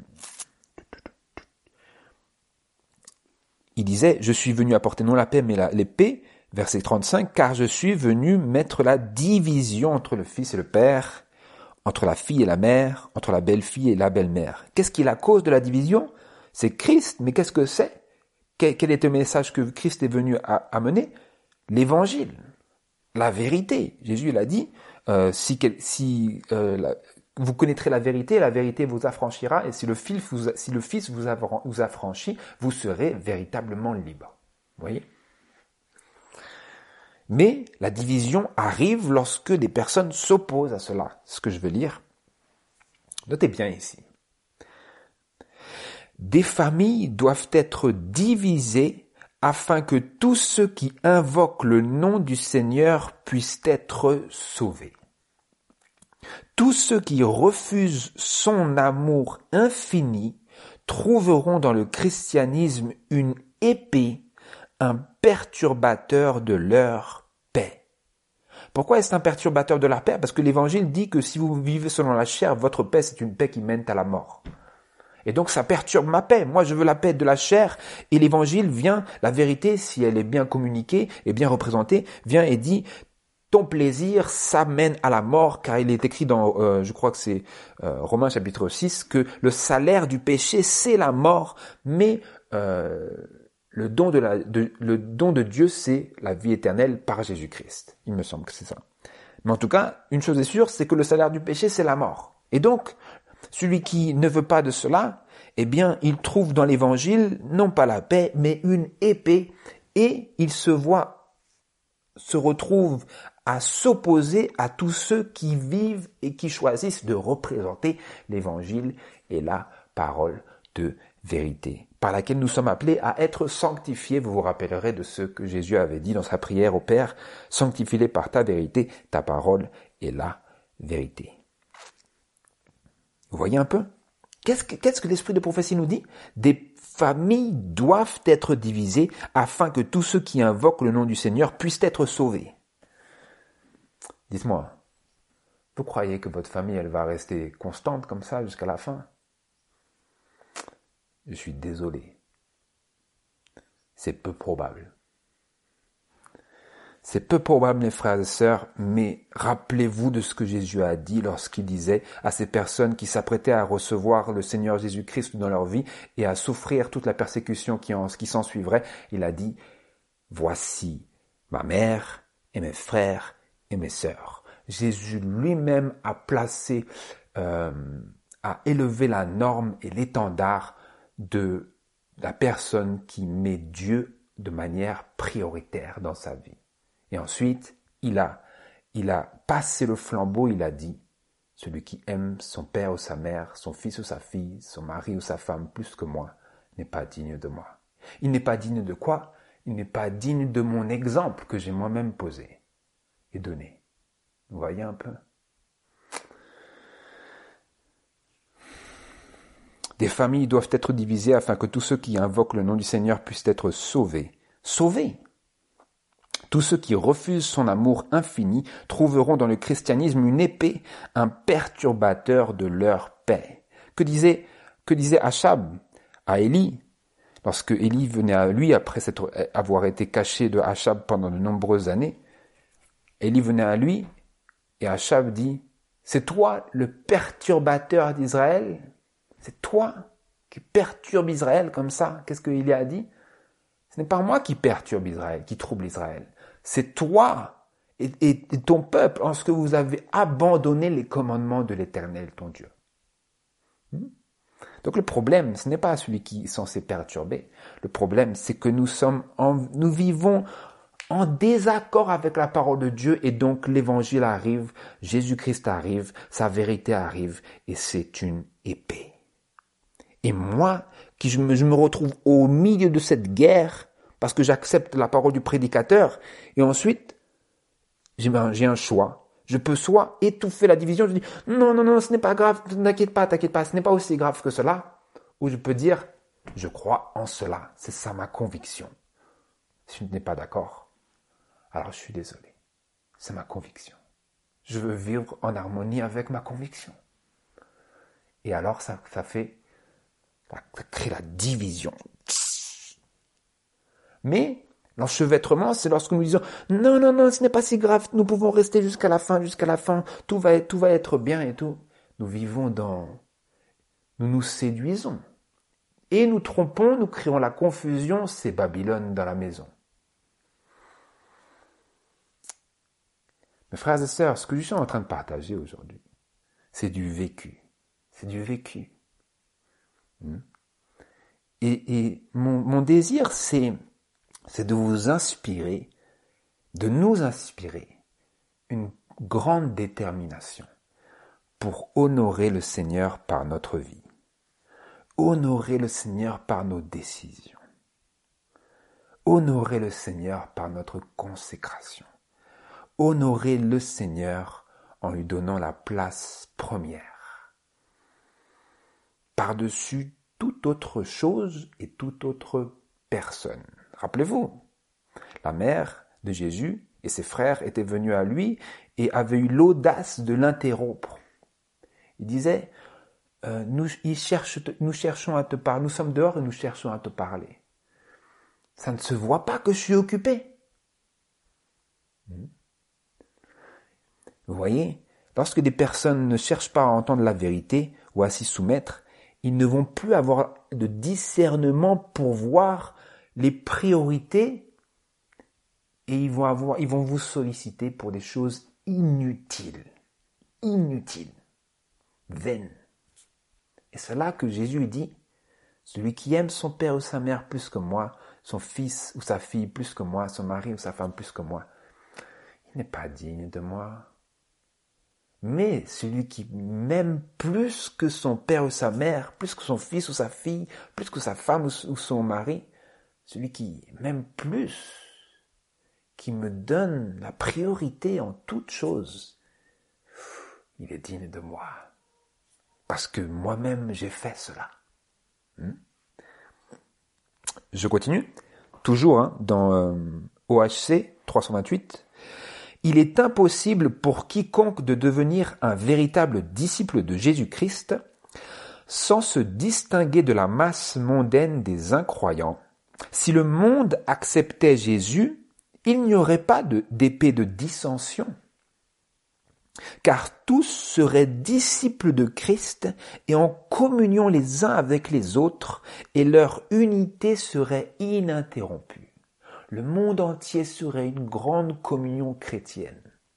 il disait, je suis venu apporter non la paix, mais la, l'épée, verset trente-cinq, car je suis venu mettre la division entre le fils et le père, entre la fille et la mère, entre la belle-fille et la belle-mère. Qu'est-ce qui est la cause de la division? C'est Christ, mais qu'est-ce que c'est? Quel, quel est le message que Christ est venu à, amener? L'évangile, la vérité. Jésus l'a dit, euh, si, si euh, la, vous connaîtrez la vérité, la vérité vous affranchira, et si le Fils vous, si le Fils vous, vous affranchit, vous serez véritablement libre. Vous voyez? Mais la division arrive lorsque des personnes s'opposent à cela. C'est ce que je veux lire. Notez bien ici. Des familles doivent être divisées afin que tous ceux qui invoquent le nom du Seigneur puissent être sauvés. Tous ceux qui refusent son amour infini trouveront dans le christianisme une épée, un perturbateur de leur paix. Pourquoi est-ce un perturbateur de leur paix? Parce que l'Évangile dit que si vous vivez selon la chair, votre paix, c'est une paix qui mène à la mort. Et donc ça perturbe ma paix. Moi, je veux la paix de la chair. Et l'Évangile vient, la vérité, si elle est bien communiquée et bien représentée, vient et dit ton plaisir, ça mène à la mort, car il est écrit dans, euh, je crois que c'est euh, Romains chapitre six, que le salaire du péché, c'est la mort, mais euh, le don de la, de, le don de Dieu, c'est la vie éternelle par Jésus-Christ. Il me semble que c'est ça. Mais en tout cas, une chose est sûre, c'est que le salaire du péché, c'est la mort. Et donc, celui qui ne veut pas de cela, eh bien, il trouve dans l'Évangile non pas la paix, mais une épée, et il se voit, se retrouve à s'opposer à tous ceux qui vivent et qui choisissent de représenter l'Évangile et la parole de vérité, par laquelle nous sommes appelés à être sanctifiés. Vous vous rappellerez de ce que Jésus avait dit dans sa prière au Père, « Sanctifie-les par ta vérité, ta parole est la vérité ». Vous voyez un peu? Qu'est-ce que, qu'est-ce que l'esprit de prophétie nous dit? Des familles doivent être divisées afin que tous ceux qui invoquent le nom du Seigneur puissent être sauvés. Dites-moi, vous croyez que votre famille, elle va rester constante comme ça jusqu'à la fin? Je suis désolé. C'est peu probable. C'est peu probable, mes frères et sœurs, mais rappelez-vous de ce que Jésus a dit lorsqu'il disait à ces personnes qui s'apprêtaient à recevoir le Seigneur Jésus-Christ dans leur vie et à souffrir toute la persécution qui, en, qui s'en suivrait. Il a dit, voici ma mère et mes frères et mes sœurs. Jésus lui-même a placé, euh, a élevé la norme et l'étendard de la personne qui met Dieu de manière prioritaire dans sa vie. Et ensuite, il a, il a passé le flambeau, il a dit, celui qui aime son père ou sa mère, son fils ou sa fille, son mari ou sa femme plus que moi, n'est pas digne de moi. Il n'est pas digne de quoi? Il n'est pas digne de mon exemple que j'ai moi-même posé et donné. Vous voyez un peu? Des familles doivent être divisées afin que tous ceux qui invoquent le nom du Seigneur puissent être sauvés. Sauvés! Tous ceux qui refusent son amour infini trouveront dans le christianisme une épée, un perturbateur de leur paix. Que disait, que disait Achab à Élie, lorsque Élie venait à lui après s'être, avoir été caché de Achab pendant de nombreuses années? Élie venait à lui et Achab dit, c'est toi le perturbateur d'Israël? C'est toi qui perturbe Israël comme ça? Qu'est-ce que Élie a dit? Ce n'est pas moi qui perturbe Israël, qui trouble Israël. C'est toi et, et, et ton peuple, lorsque vous avez abandonné les commandements de l'Éternel, ton Dieu. Donc le problème, ce n'est pas celui qui est censé perturber. Le problème, c'est que nous sommes, en, nous vivons en désaccord avec la parole de Dieu et donc l'Évangile arrive, Jésus-Christ arrive, sa vérité arrive et c'est une épée. Et moi, qui je me, je me retrouve au milieu de cette guerre, parce que j'accepte la parole du prédicateur, et ensuite, j'ai, ben, j'ai un choix. Je peux soit étouffer la division, je dis, non, non, non, ce n'est pas grave, t'inquiète pas, t'inquiète pas, ce n'est pas aussi grave que cela, ou je peux dire, je crois en cela, c'est ça ma conviction. Si je n'ai pas d'accord, alors je suis désolé, c'est ma conviction. Je veux vivre en harmonie avec ma conviction. Et alors, ça, ça fait, ça crée la division. Mais l'enchevêtrement, c'est lorsque nous disons « Non, non, non, ce n'est pas si grave, nous pouvons rester jusqu'à la fin, jusqu'à la fin, tout va, tout va être bien et tout. » Nous vivons dans... Nous nous séduisons. Et nous trompons, nous créons la confusion, c'est Babylone dans la maison. Mes frères et sœurs, ce que je suis en train de partager aujourd'hui, c'est du vécu. C'est du vécu. Et, et mon, mon désir, c'est... c'est de vous inspirer, de nous inspirer une grande détermination pour honorer le Seigneur par notre vie, honorer le Seigneur par nos décisions, honorer le Seigneur par notre consécration. Honorer le Seigneur en lui donnant la place première. Par-dessus toute autre chose et toute autre personne. Rappelez-vous, la mère de Jésus et ses frères étaient venus à lui et avaient eu l'audace de l'interrompre. Ils disaient, euh, nous, ils cherchent, nous cherchons à te parler, nous sommes dehors et nous cherchons à te parler. Ça ne se voit pas que je suis occupé. Vous voyez, lorsque des personnes ne cherchent pas à entendre la vérité ou à s'y soumettre, ils ne vont plus avoir de discernement pour voir les priorités et ils vont avoir, ils vont vous solliciter pour des choses inutiles, inutiles, vaines. Et c'est là que Jésus dit, celui qui aime son père ou sa mère plus que moi, son fils ou sa fille plus que moi, son mari ou sa femme plus que moi, il n'est pas digne de moi. Mais celui qui m'aime plus que son père ou sa mère, plus que son fils ou sa fille, plus que sa femme ou son mari, celui qui m'aime plus, qui me donne la priorité en toute chose, il est digne de moi. Parce que moi-même, j'ai fait cela. Hmm? Je continue. Toujours hein, dans euh, O H C trois cent vingt-huit. Il est impossible pour quiconque de devenir un véritable disciple de Jésus-Christ sans se distinguer de la masse mondaine des incroyants. Si le monde acceptait Jésus, il n'y aurait pas de, d'épée de dissension, car tous seraient disciples de Christ et en communion les uns avec les autres, et leur unité serait ininterrompue. Le monde entier serait une grande communion chrétienne.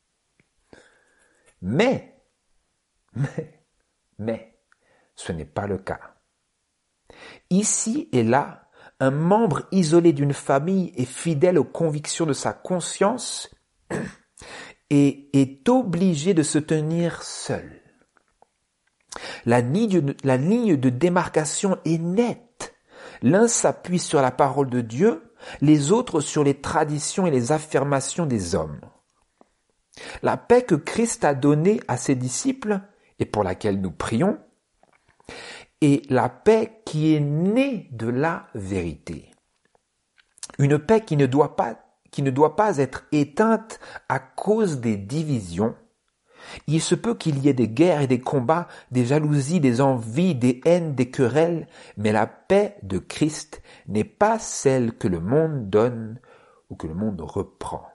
Mais, mais, mais, ce n'est pas le cas. Ici et là, un membre isolé d'une famille et fidèle aux convictions de sa conscience et est obligé de se tenir seul. La ligne de, la ligne de démarcation est nette. L'un s'appuie sur la parole de Dieu, les autres sur les traditions et les affirmations des hommes. La paix que Christ a donnée à ses disciples et pour laquelle nous prions, et la paix qui est née de la vérité. Une paix qui ne doit pas, qui ne doit pas être éteinte à cause des divisions. Il se peut qu'il y ait des guerres et des combats, des jalousies, des envies, des haines, des querelles, mais la paix de Christ n'est pas celle que le monde donne ou que le monde reprend.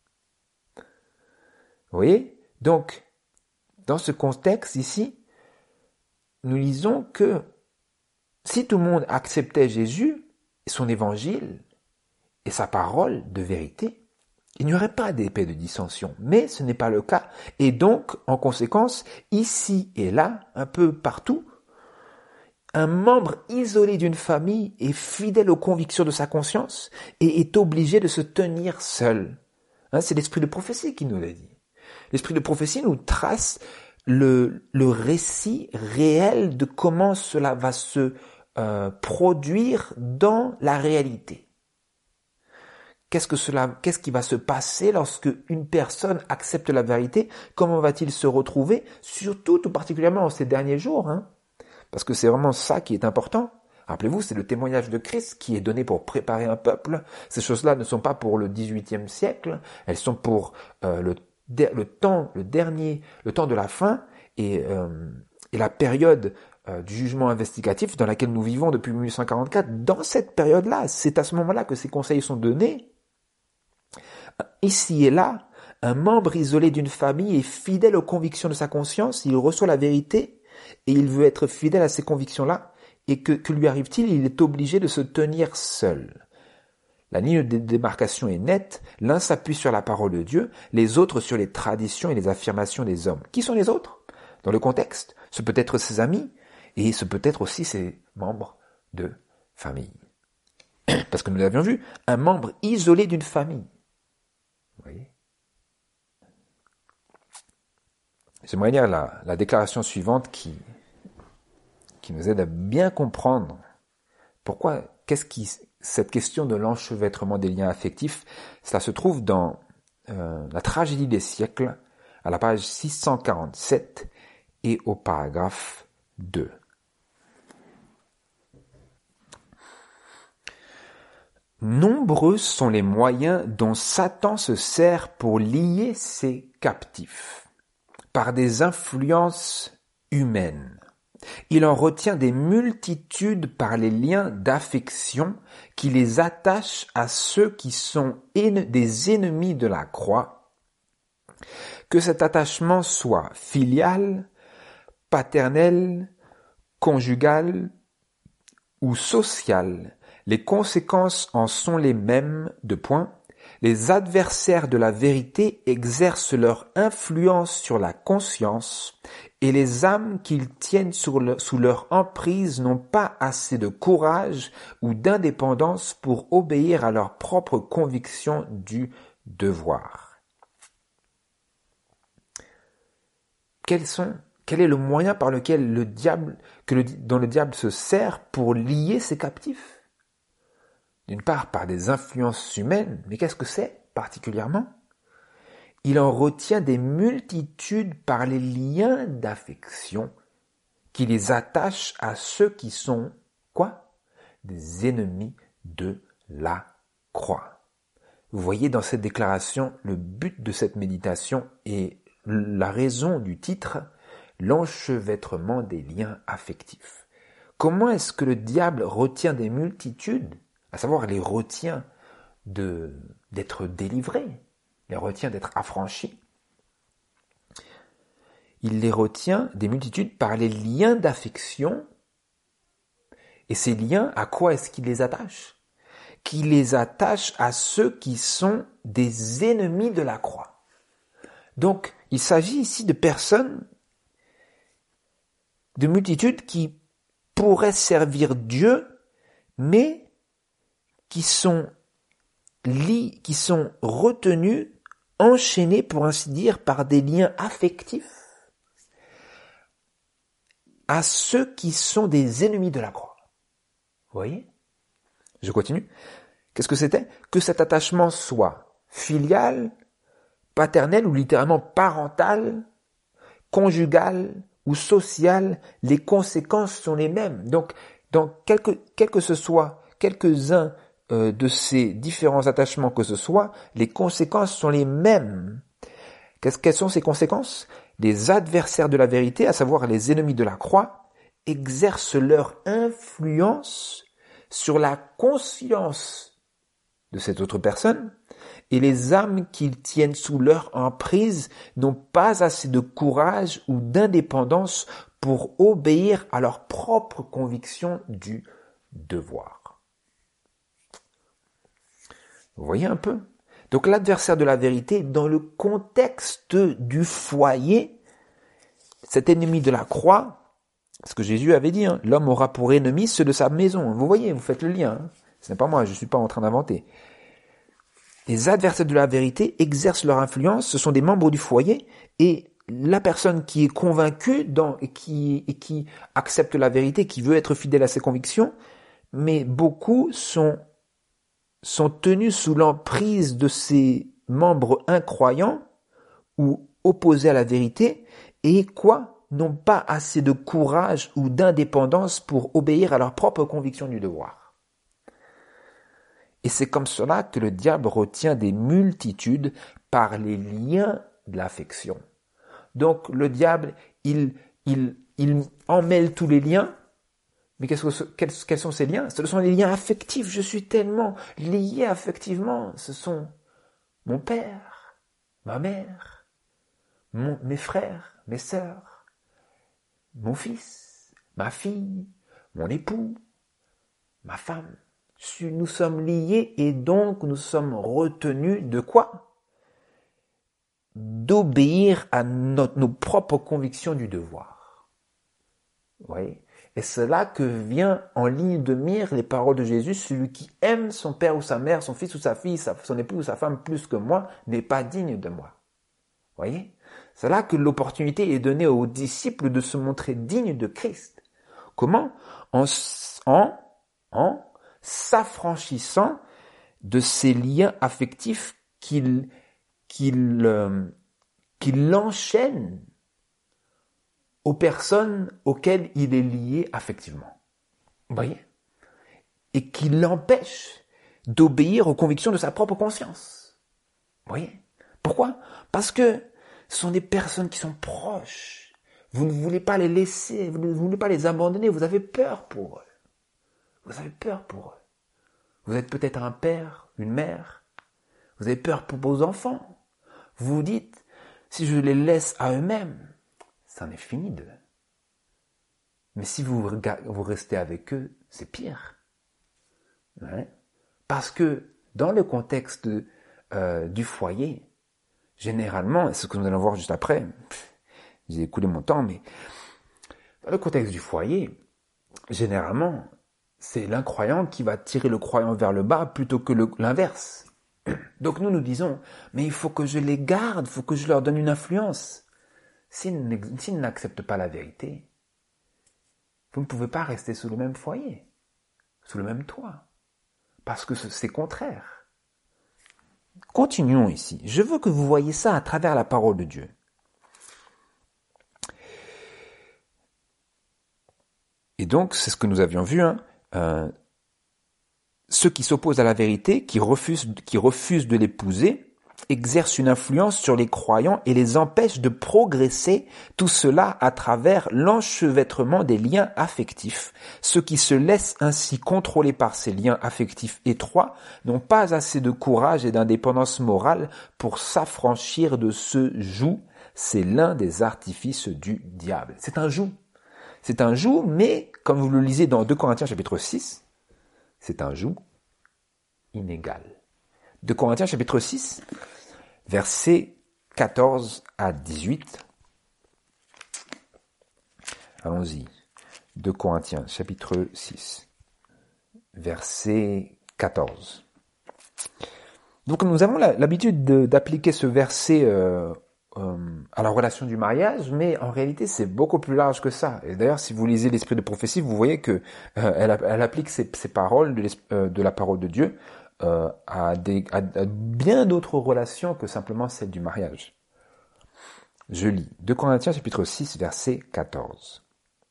Vous voyez? Donc, dans ce contexte ici, nous lisons que si tout le monde acceptait Jésus, son évangile et sa parole de vérité, il n'y aurait pas d'épée de dissension. Mais ce n'est pas le cas. Et donc, en conséquence, ici et là, un peu partout, un membre isolé d'une famille est fidèle aux convictions de sa conscience et est obligé de se tenir seul. Hein, c'est l'esprit de prophétie qui nous l'a dit. L'esprit de prophétie nous trace Le, le récit réel de comment cela va se euh, produire dans la réalité. Qu'est-ce que cela, qu'est-ce qui va se passer lorsque une personne accepte la vérité? Comment va-t-il se retrouver? Surtout, tout particulièrement en ces derniers jours, hein? Parce que c'est vraiment ça qui est important. Rappelez-vous, c'est le témoignage de Christ qui est donné pour préparer un peuple. Ces choses-là ne sont pas pour le dix-huitième siècle, elles sont pour euh, le le temps, le dernier, le temps de la fin et, euh, et la période euh, du jugement investigatif dans laquelle nous vivons depuis mille huit cent quarante-quatre. Dans cette période-là, c'est à ce moment-là que ces conseils sont donnés. Ici et là, un membre isolé d'une famille est fidèle aux convictions de sa conscience, il reçoit la vérité et il veut être fidèle à ces convictions-là. Et que, que lui arrive-t-il? Il est obligé de se tenir seul. La ligne de démarcation est nette, l'un s'appuie sur la parole de Dieu, les autres sur les traditions et les affirmations des hommes. Qui sont les autres? Dans le contexte, ce peut être ses amis, et ce peut être aussi ses membres de famille. Parce que nous l'avions vu, un membre isolé d'une famille. Vous voyez? J'aimerais lire la, la déclaration suivante qui, qui nous aide à bien comprendre pourquoi, qu'est-ce qui, cette question de l'enchevêtrement des liens affectifs, cela se trouve dans euh, la tragédie des siècles, à la page six cent quarante-sept et au paragraphe deux. Nombreux sont les moyens dont Satan se sert pour lier ses captifs, par des influences humaines. Il en retient des multitudes par les liens d'affection qui les attachent à ceux qui sont des ennemis de la croix, que cet attachement soit filial, paternel, conjugal ou social. Les conséquences en sont les mêmes, de point. Les adversaires de la vérité exercent leur influence sur la conscience et les âmes qu'ils tiennent sous, le, sous leur emprise n'ont pas assez de courage ou d'indépendance pour obéir à leur propre conviction du devoir. Quels sont, quel est le moyen par lequel le diable, que le, dont le diable se sert pour lier ses captifs ? D'une part, par des influences humaines, mais qu'est-ce que c'est particulièrement ? Il en retient des multitudes par les liens d'affection qui les attachent à ceux qui sont, quoi ? Des ennemis de la croix. Vous voyez dans cette déclaration le but de cette méditation et la raison du titre, l'enchevêtrement des liens affectifs. Comment est-ce que le diable retient des multitudes ? À savoir, les retient de, d'être délivrés, les retient d'être affranchis. Il les retient des multitudes par les liens d'affection. Et ces liens, à quoi est-ce qu'il les attache ? Qu'il les attache à ceux qui sont des ennemis de la croix. Donc, il s'agit ici de personnes, de multitudes qui pourraient servir Dieu, mais qui sont liés, qui sont retenus, enchaînés, pour ainsi dire, par des liens affectifs à ceux qui sont des ennemis de la croix. Vous voyez ? Je continue. Qu'est-ce que c'était ? Que cet attachement soit filial, paternel ou littéralement parental, conjugal ou social, les conséquences sont les mêmes. Donc, dans quelque, quel que ce soit, quelques-uns Euh, de ces différents attachements que ce soit, les conséquences sont les mêmes. Qu'est-ce, quelles sont ces conséquences ? Les adversaires de la vérité, à savoir les ennemis de la croix, exercent leur influence sur la conscience de cette autre personne, et les âmes qu'ils tiennent sous leur emprise n'ont pas assez de courage ou d'indépendance pour obéir à leur propre conviction du devoir. Vous voyez un peu ? Donc l'adversaire de la vérité, dans le contexte du foyer, cet ennemi de la croix, ce que Jésus avait dit, hein, l'homme aura pour ennemi ceux de sa maison. Vous voyez, vous faites le lien. Hein. Ce n'est pas moi, je ne suis pas en train d'inventer. Les adversaires de la vérité exercent leur influence, ce sont des membres du foyer, et la personne qui est convaincue dans, et, qui, et qui accepte la vérité, qui veut être fidèle à ses convictions, mais beaucoup sont sont tenus sous l'emprise de ces membres incroyants ou opposés à la vérité et quoi ? N'ont pas assez de courage ou d'indépendance pour obéir à leur propre conviction du devoir. Et c'est comme cela que le diable retient des multitudes par les liens de l'affection. Donc le diable, il, il, il emmêle tous les liens. Mais qu'est-ce que, quels, quels sont ces liens ? Ce sont les liens affectifs. Je suis tellement lié affectivement. Ce sont mon père, ma mère, mon, mes frères, mes sœurs, mon fils, ma fille, mon époux, ma femme. Nous sommes liés et donc nous sommes retenus de quoi ? D'obéir à notre, nos propres convictions du devoir. Vous voyez ? Et c'est là que vient en ligne de mire les paroles de Jésus, celui qui aime son père ou sa mère, son fils ou sa fille, son époux ou sa femme plus que moi, n'est pas digne de moi. Voyez ? C'est là que l'opportunité est donnée aux disciples de se montrer dignes de Christ. Comment ? En, en, en s'affranchissant de ces liens affectifs qu'il, qu'il, euh, qu'il enchaîne aux personnes auxquelles il est lié affectivement. Vous voyez? Et qui l'empêche d'obéir aux convictions de sa propre conscience. Vous voyez? Pourquoi? Parce que ce sont des personnes qui sont proches. Vous ne voulez pas les laisser, vous ne voulez pas les abandonner, vous avez peur pour eux. Vous avez peur pour eux. Vous êtes peut-être un père, une mère. Vous avez peur pour vos enfants. Vous vous dites, si je les laisse à eux-mêmes, c'en est fini d'eux. Mais si vous, vous restez avec eux, c'est pire. Ouais. Parce que dans le contexte euh, du foyer, généralement, et c'est ce que nous allons voir juste après, pff, j'ai écoulé mon temps, mais dans le contexte du foyer, généralement, c'est l'incroyant qui va tirer le croyant vers le bas plutôt que le, l'inverse. Donc nous nous disons, mais il faut que je les garde, il faut que je leur donne une influence. S'ils, s'ils n'acceptent pas la vérité, vous ne pouvez pas rester sous le même foyer, sous le même toit, parce que c'est contraire. Continuons ici. Je veux que vous voyez ça à travers la parole de Dieu. Et donc, c'est ce que nous avions vu, hein, euh, ceux qui s'opposent à la vérité, qui refusent, qui refusent de l'épouser, exercent une influence sur les croyants et les empêchent de progresser, tout cela à travers l'enchevêtrement des liens affectifs. Ceux qui se laissent ainsi contrôler par ces liens affectifs étroits n'ont pas assez de courage et d'indépendance morale pour s'affranchir de ce joug. C'est l'un des artifices du diable. C'est un joug. C'est un joug, mais, comme vous le lisez dans deux Corinthiens chapitre six, c'est un joug inégal. deux Corinthiens chapitre six, versets quatorze à dix-huit. Allons-y. deux Corinthiens chapitre six, verset quatorze. Donc nous avons l'habitude de, d'appliquer ce verset euh, euh, à la relation du mariage, mais en réalité c'est beaucoup plus large que ça. Et d'ailleurs, si vous lisez l'esprit de prophétie, vous voyez que euh, elle, elle applique ces, ces paroles de, euh, de la parole de Dieu euh, à, des, à, à bien d'autres relations que simplement celle du mariage. Je lis deux Corinthiens chapitre six, verset quatorze.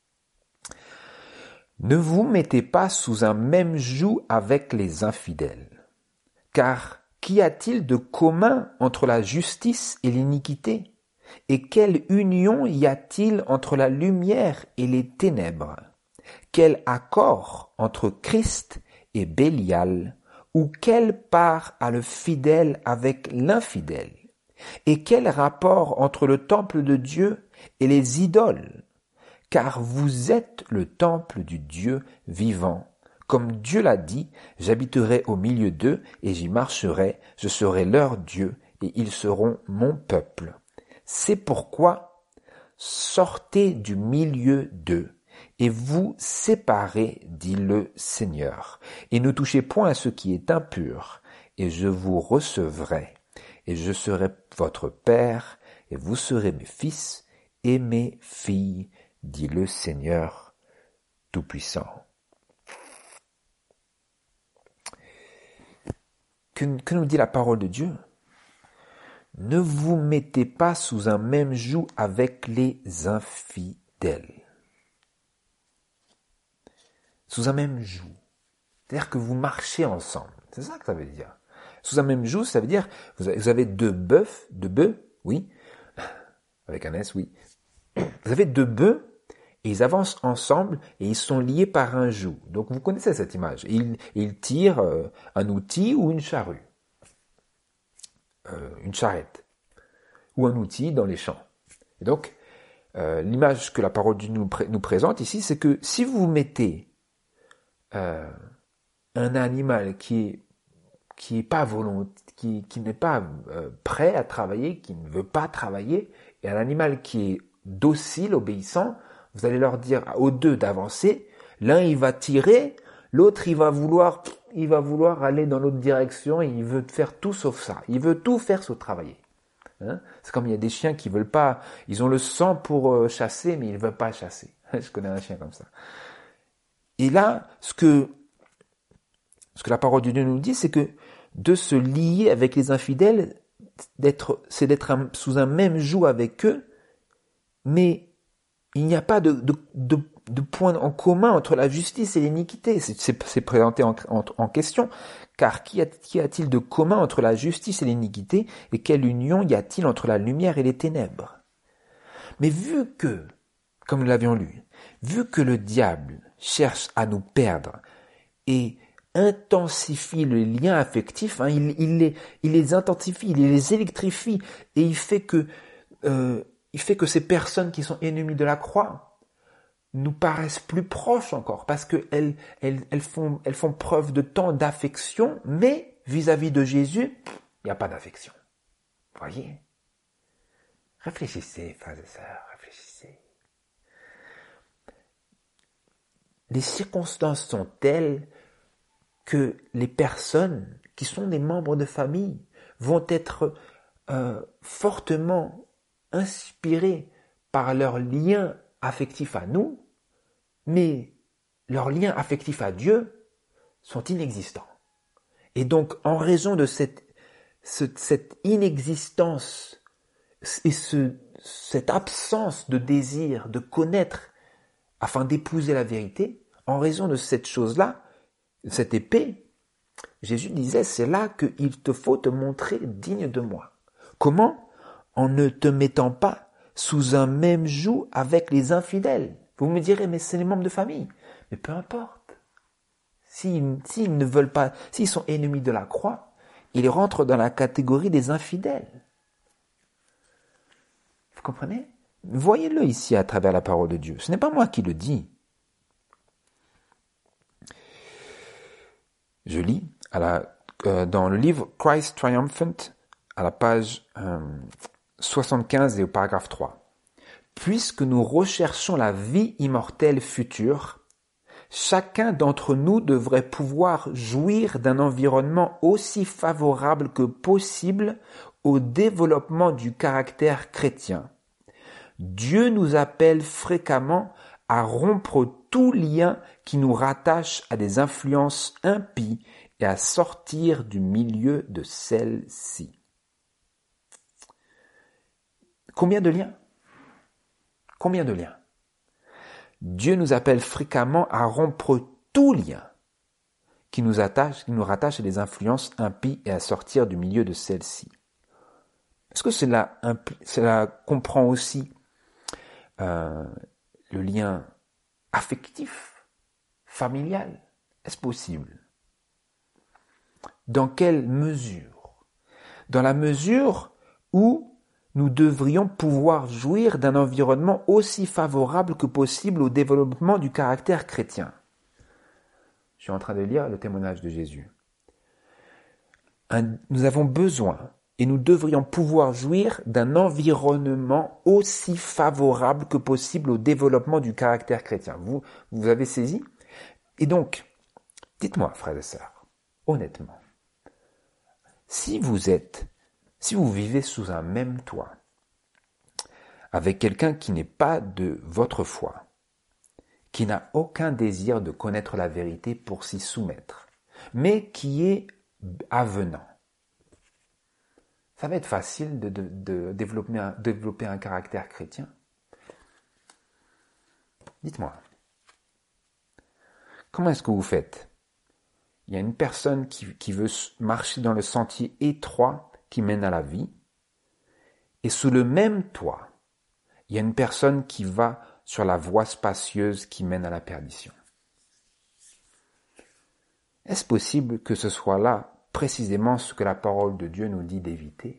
Ne vous mettez pas sous un même joug avec les infidèles, car qu'y a-t-il de commun entre la justice et l'iniquité? Et quelle union y a-t-il entre la lumière et les ténèbres? Quel accord entre Christ et Bélial? Ou quelle part a le fidèle avec l'infidèle? Et quel rapport entre le temple de Dieu et les idoles? Car vous êtes le temple du Dieu vivant. Comme Dieu l'a dit, j'habiterai au milieu d'eux et j'y marcherai, je serai leur Dieu et ils seront mon peuple. C'est pourquoi sortez du milieu d'eux et vous séparez, dit le Seigneur, et ne touchez point à ce qui est impur, et je vous recevrai, et je serai votre Père, et vous serez mes fils et mes filles, dit le Seigneur Tout-Puissant. Que, que nous dit la parole de Dieu? Ne vous mettez pas sous un même joug avec les infidèles. Sous un même joug. C'est-à-dire que vous marchez ensemble. C'est ça que ça veut dire. Sous un même joug, ça veut dire vous avez deux bœufs, deux bœufs, oui, avec un S, oui. Vous avez deux bœufs et ils avancent ensemble et ils sont liés par un joug. Donc vous connaissez cette image. Ils, ils tirent euh, un outil ou une charrue, euh, une charrette, ou un outil dans les champs. Et donc, euh, l'image que la parole de Dieu nous, pré- nous présente ici, c'est que si vous mettez euh, un animal qui est qui est pas volontaire, qui, qui n'est pas euh, prêt à travailler, qui ne veut pas travailler, et un animal qui est docile, obéissant, vous allez leur dire aux deux d'avancer. L'un il va tirer, l'autre il va vouloir, il va vouloir aller dans l'autre direction et il veut faire tout sauf ça. Il veut tout faire sauf travailler. Hein? C'est comme il y a des chiens qui veulent pas, ils ont le sang pour euh, chasser, mais ils ne veulent pas chasser. Je connais un chien comme ça. Et là, ce que Ce que la parole de Dieu nous dit, c'est que de se lier avec les infidèles, d'être, c'est d'être un, sous un même joug avec eux, mais il n'y a pas de, de, de, de point en commun entre la justice et l'iniquité. C'est, c'est, c'est présenté en, en, en question. Car qu'y, a, qu'y a-t-il de commun entre la justice et l'iniquité, et quelle union y a-t-il entre la lumière et les ténèbres? Mais vu que, comme nous l'avions lu, vu que le diable cherche à nous perdre et intensifie le lien affectif, hein, il, il, les, il les intensifie, il les électrifie, et il fait que, euh, il fait que ces personnes qui sont ennemies de la croix nous paraissent plus proches encore, parce qu'elles elles, elles font, elles font preuve de tant d'affection, mais vis-à-vis de Jésus, il n'y a pas d'affection. Voyez? Réfléchissez, frères et sœurs, réfléchissez. Les circonstances sont telles que les personnes qui sont des membres de famille vont être euh, fortement inspirées par leur lien affectif à nous, mais leurs liens affectifs à Dieu sont inexistants. Et donc, en raison de cette, ce, cette inexistence et ce, cette absence de désir de connaître afin d'épouser la vérité, en raison de cette chose-là, cette épée, Jésus disait, c'est là qu'il te faut te montrer digne de moi. Comment? En ne te mettant pas sous un même joug avec les infidèles. Vous me direz, mais c'est les membres de famille. Mais peu importe. S'ils, s'ils ne veulent pas, s'ils sont ennemis de la croix, ils rentrent dans la catégorie des infidèles. Vous comprenez? Voyez-le ici à travers la parole de Dieu. Ce n'est pas moi qui le dis. Je lis à la, euh, dans le livre Christ Triumphant, à la page euh, soixante-quinze et au paragraphe trois. Puisque nous recherchons la vie immortelle future, chacun d'entre nous devrait pouvoir jouir d'un environnement aussi favorable que possible au développement du caractère chrétien. Dieu nous appelle fréquemment à rompre tout lien qui nous rattache à des influences impies et à sortir du milieu de celles-ci. Combien de liens? Combien de liens? Dieu nous appelle fréquemment à rompre tout lien qui nous attache, qui nous rattache à des influences impies et à sortir du milieu de celles-ci. Est-ce que cela, cela comprend aussi euh, le lien affectif, familial? Est-ce possible? Dans quelle mesure? Dans la mesure où nous devrions pouvoir jouir d'un environnement aussi favorable que possible au développement du caractère chrétien. Je suis en train de lire le témoignage de Jésus. Un, nous avons besoin et nous devrions pouvoir jouir d'un environnement aussi favorable que possible au développement du caractère chrétien. Vous, vous avez saisi? Et donc, dites-moi, frères et sœurs, honnêtement, si vous êtes, si vous vivez sous un même toit, avec quelqu'un qui n'est pas de votre foi, qui n'a aucun désir de connaître la vérité pour s'y soumettre, mais qui est avenant, ça va être facile de, de, de développer, un, développer un caractère chrétien? Dites-moi. Comment est-ce que vous faites? Il y a une personne qui, qui veut marcher dans le sentier étroit qui mène à la vie, et sous le même toit, il y a une personne qui va sur la voie spacieuse qui mène à la perdition. Est-ce possible que ce soit là précisément ce que la parole de Dieu nous dit d'éviter?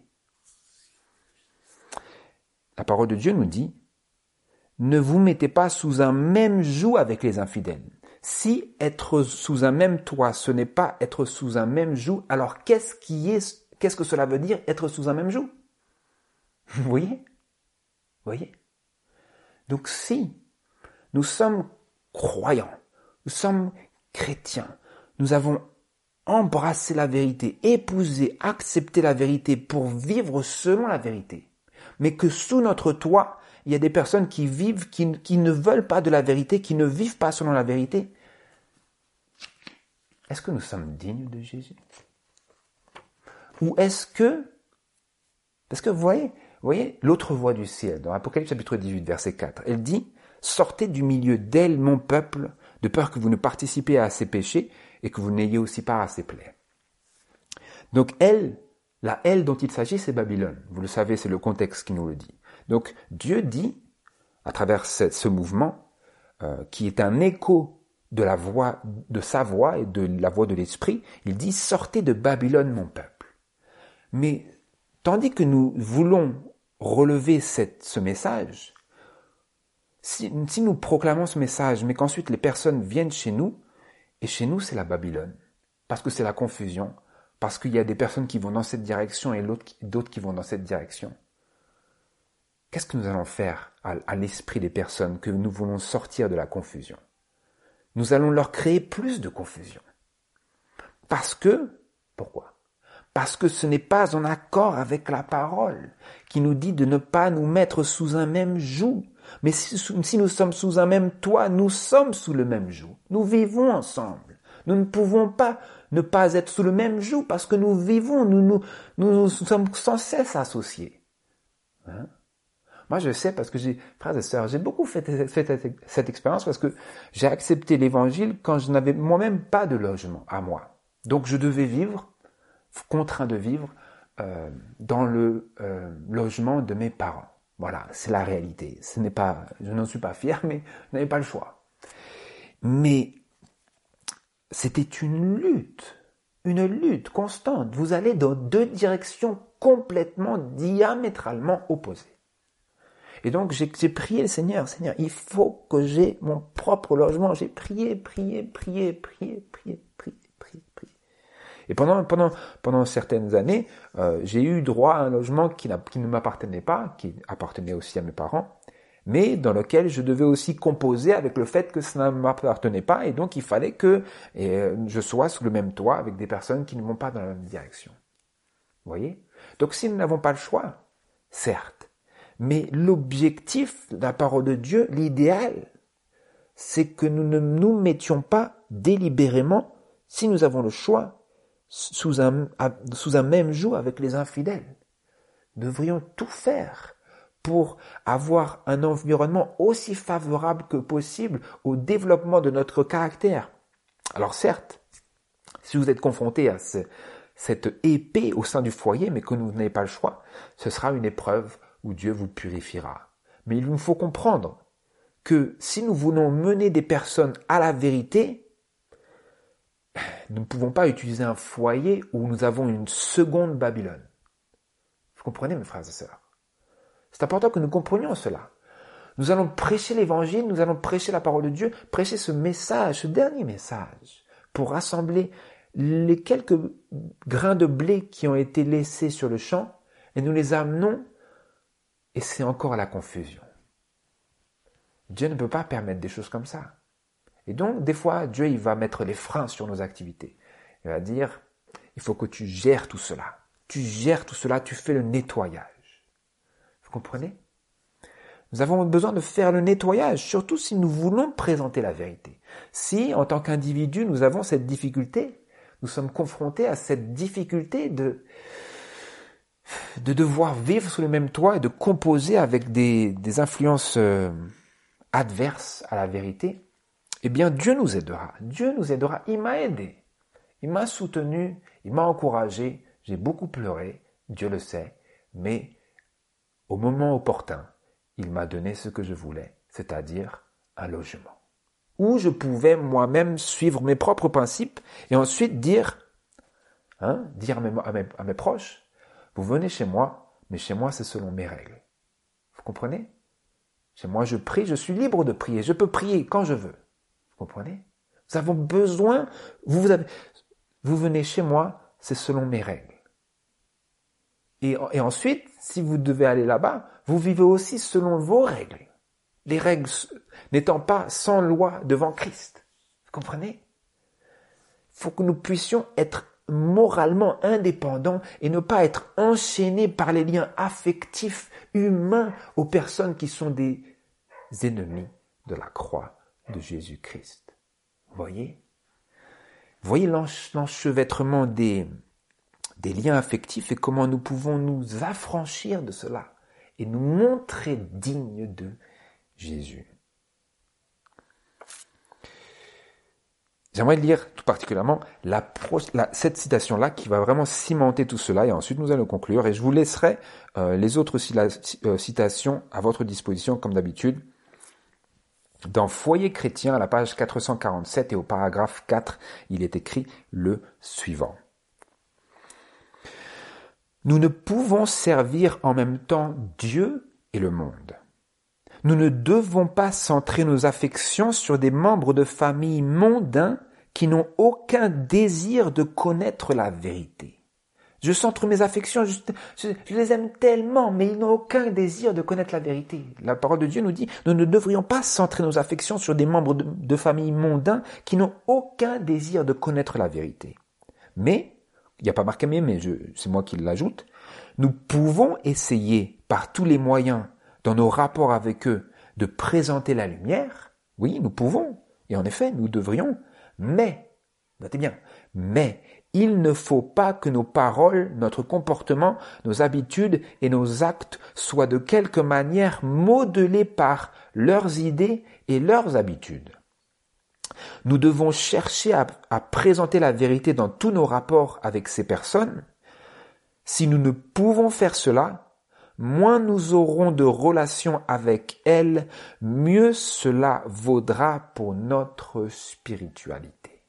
La parole de Dieu nous dit, ne vous mettez pas sous un même joug avec les infidèles. Si être sous un même toit, ce n'est pas être sous un même joug, alors qu'est-ce qui est, qu'est-ce que cela veut dire être sous un même joug? Vous voyez? Vous voyez? Donc si nous sommes croyants, nous sommes chrétiens, nous avons embrassé la vérité, épousé, accepté la vérité pour vivre selon la vérité, mais que sous notre toit, il y a des personnes qui vivent, qui, qui ne veulent pas de la vérité, qui ne vivent pas selon la vérité, est-ce que nous sommes dignes de Jésus? Ou est-ce que, parce que vous voyez, vous voyez l'autre voix du ciel, dans Apocalypse chapitre dix-huit, verset quatre, elle dit, « Sortez du milieu d'elle, mon peuple, de peur que vous ne participiez à ses péchés et que vous n'ayez aussi part à ses plaies. » Donc elle, la elle dont il s'agit, c'est Babylone. Vous le savez, c'est le contexte qui nous le dit. Donc Dieu dit, à travers ce, ce mouvement, euh, qui est un écho de la voix, de sa voix et de la voix de l'Esprit, il dit « Sortez de Babylone, mon peuple ». Mais tandis que nous voulons relever cette, ce message, si, si nous proclamons ce message, mais qu'ensuite les personnes viennent chez nous, et chez nous c'est la Babylone, parce que c'est la confusion, parce qu'il y a des personnes qui vont dans cette direction et d'autres qui vont dans cette direction. Qu'est-ce que nous allons faire à, à l'esprit des personnes que nous voulons sortir de la confusion? Nous allons leur créer plus de confusion. Parce que, pourquoi? Parce que ce n'est pas en accord avec la parole qui nous dit de ne pas nous mettre sous un même joug. Mais si, si nous sommes sous un même toit, nous sommes sous le même joug. Nous vivons ensemble. Nous ne pouvons pas ne pas être sous le même joug parce que nous vivons, nous nous, nous, nous sommes sans cesse associés. Hein? Moi, je sais parce que j'ai, frères et sœurs, j'ai beaucoup fait, fait cette expérience parce que j'ai accepté l'évangile quand je n'avais moi-même pas de logement à moi. Donc, je devais vivre, contraint de vivre, euh, dans le euh, logement de mes parents. Voilà, c'est la réalité. Ce n'est pas, je n'en suis pas fier, mais je n'avais pas le choix. Mais c'était une lutte, une lutte constante. Vous allez dans deux directions complètement diamétralement opposées. Et donc, j'ai, j'ai prié le Seigneur, Seigneur, il faut que j'ai mon propre logement. J'ai prié, prié, prié, prié, prié, prié, prié, prié. Et pendant, pendant, pendant certaines années, euh, j'ai eu droit à un logement qui, n'a, qui ne m'appartenait pas, qui appartenait aussi à mes parents, mais dans lequel je devais aussi composer avec le fait que ça ne m'appartenait pas, et donc il fallait que et, je sois sous le même toit avec des personnes qui ne vont pas dans la même direction. Vous voyez? Donc si nous n'avons pas le choix, certes, mais l'objectif de la parole de Dieu, l'idéal, c'est que nous ne nous mettions pas délibérément, si nous avons le choix, sous un, sous un même joug avec les infidèles. Nous devrions tout faire pour avoir un environnement aussi favorable que possible au développement de notre caractère. Alors certes, si vous êtes confronté à ce, cette épée au sein du foyer, mais que vous n'avez pas le choix, ce sera une épreuve où Dieu vous purifiera. Mais il nous faut comprendre que si nous voulons mener des personnes à la vérité, nous ne pouvons pas utiliser un foyer où nous avons une seconde Babylone. Vous comprenez, mes frères et sœurs? C'est important que nous comprenions cela. Nous allons prêcher l'évangile, nous allons prêcher la parole de Dieu, prêcher ce message, ce dernier message, pour rassembler les quelques grains de blé qui ont été laissés sur le champ, et nous les amenons, et c'est encore la confusion. Dieu ne peut pas permettre des choses comme ça. Et donc, des fois, Dieu, il va mettre les freins sur nos activités. Il va dire, il faut que tu gères tout cela. Tu gères tout cela, tu fais le nettoyage. Vous comprenez? Nous avons besoin de faire le nettoyage, surtout si nous voulons présenter la vérité. Si, en tant qu'individu, nous avons cette difficulté, nous sommes confrontés à cette difficulté de, de devoir vivre sous le même toit et de composer avec des, des influences euh, adverses à la vérité, eh bien, Dieu nous aidera. Dieu nous aidera. Il m'a aidé. Il m'a soutenu. Il m'a encouragé. J'ai beaucoup pleuré. Dieu le sait. Mais au moment opportun, il m'a donné ce que je voulais, c'est-à-dire un logement. Où je pouvais moi-même suivre mes propres principes et ensuite dire, hein, dire à mes, à mes, à mes proches, vous venez chez moi, mais chez moi c'est selon mes règles. Vous comprenez? Chez moi je prie, je suis libre de prier. Je peux prier quand je veux. Vous comprenez? Nous avons besoin, vous, vous, avez, vous venez chez moi, c'est selon mes règles. Et, et ensuite, si vous devez aller là-bas, vous vivez aussi selon vos règles. Les règles n'étant pas sans loi devant Christ. Vous comprenez? Il faut que nous puissions être moralement indépendants et ne pas être enchaînés par les liens affectifs humains aux personnes qui sont des ennemis de la croix de Jésus-Christ. Vous voyez? Vous voyez l'enche- l'enchevêtrement des, des liens affectifs et comment nous pouvons nous affranchir de cela et nous montrer dignes de Jésus. J'aimerais lire tout particulièrement la pro, la, cette citation-là qui va vraiment cimenter tout cela et ensuite nous allons conclure et je vous laisserai euh, les autres citations à votre disposition comme d'habitude. Dans Foyer chrétien, à la page quatre cent quarante-sept et au paragraphe quatre, il est écrit le suivant. Nous ne pouvons servir en même temps Dieu et le monde. Nous ne devons pas centrer nos affections sur des membres de famille mondains qui n'ont aucun désir de connaître la vérité. Je centre mes affections, je, je, je les aime tellement, mais ils n'ont aucun désir de connaître la vérité. La parole de Dieu nous dit, nous ne devrions pas centrer nos affections sur des membres de, de famille mondains qui n'ont aucun désir de connaître la vérité. Mais, il n'y a pas marqué mais, mais je, c'est moi qui l'ajoute, nous pouvons essayer par tous les moyens dans nos rapports avec eux de présenter la lumière. Oui, nous pouvons, et en effet, nous devrions, mais, notez bien, mais il ne faut pas que nos paroles, notre comportement, nos habitudes et nos actes soient de quelque manière modelés par leurs idées et leurs habitudes. Nous devons chercher à, à présenter la vérité dans tous nos rapports avec ces personnes. Si nous ne pouvons faire cela, moins nous aurons de relations avec elles, mieux cela vaudra pour notre spiritualité.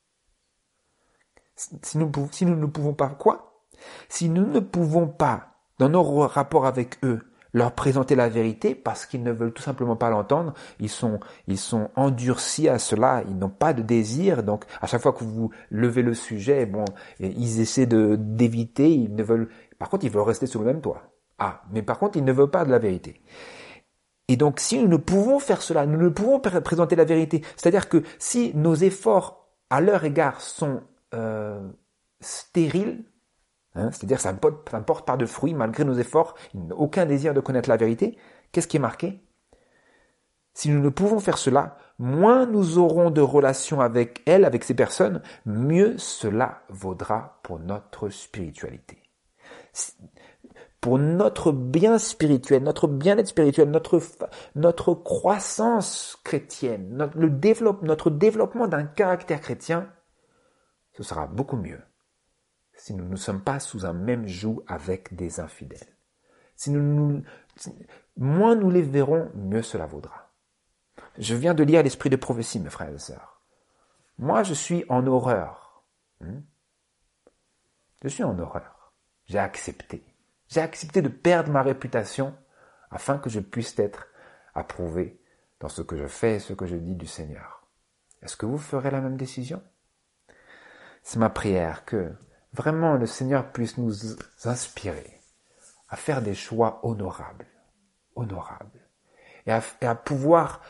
Si nous, si nous ne pouvons pas quoi? Si nous ne pouvons pas, dans nos rapports avec eux, leur présenter la vérité parce qu'ils ne veulent tout simplement pas l'entendre, ils sont, ils sont endurcis à cela, ils n'ont pas de désir, donc à chaque fois que vous levez le sujet, bon, ils essaient de, d'éviter, ils ne veulent, par contre ils veulent rester sous le même toit. Ah, mais par contre ils ne veulent pas de la vérité. Et donc si nous ne pouvons faire cela, nous ne pouvons présenter la vérité, c'est-à-dire que si nos efforts à leur égard sont euh, stériles, Hein, c'est-à-dire que ça ne porte, ça ne porte pas de fruits malgré nos efforts, ils n'ont aucun désir de connaître la vérité. Qu'est-ce qui est marqué? Si nous ne pouvons faire cela, moins nous aurons de relations avec elles, avec ces personnes, mieux cela vaudra pour notre spiritualité. Pour notre bien spirituel, notre bien-être spirituel, notre, notre croissance chrétienne, notre, le développe, notre développement d'un caractère chrétien, ce sera beaucoup mieux si nous ne sommes pas sous un même joug avec des infidèles. Si nous, nous, moins nous les verrons, mieux cela vaudra. Je viens de lire l'esprit de prophétie, mes frères et sœurs. Moi, je suis en horreur. Je suis en horreur. J'ai accepté. J'ai accepté de perdre ma réputation afin que je puisse être approuvé dans ce que je fais et ce que je dis du Seigneur. Est-ce que vous ferez la même décision? C'est ma prière que vraiment, le Seigneur puisse nous inspirer à faire des choix honorables, honorables, et à, et à pouvoir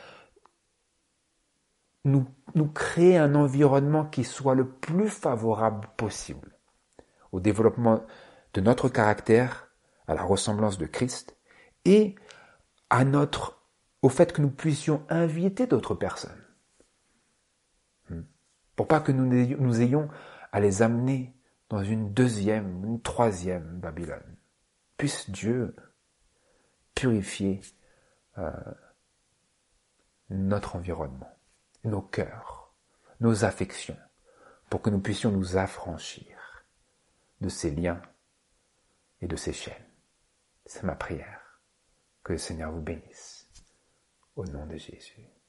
nous, nous créer un environnement qui soit le plus favorable possible au développement de notre caractère, à la ressemblance de Christ, et à notre, au fait que nous puissions inviter d'autres personnes, pour pas que nous ayons, nous ayons à les amener dans une deuxième, une troisième Babylone. Puisse Dieu purifier euh, notre environnement, nos cœurs, nos affections, pour que nous puissions nous affranchir de ces liens et de ces chaînes. C'est ma prière. Que le Seigneur vous bénisse. Au nom de Jésus.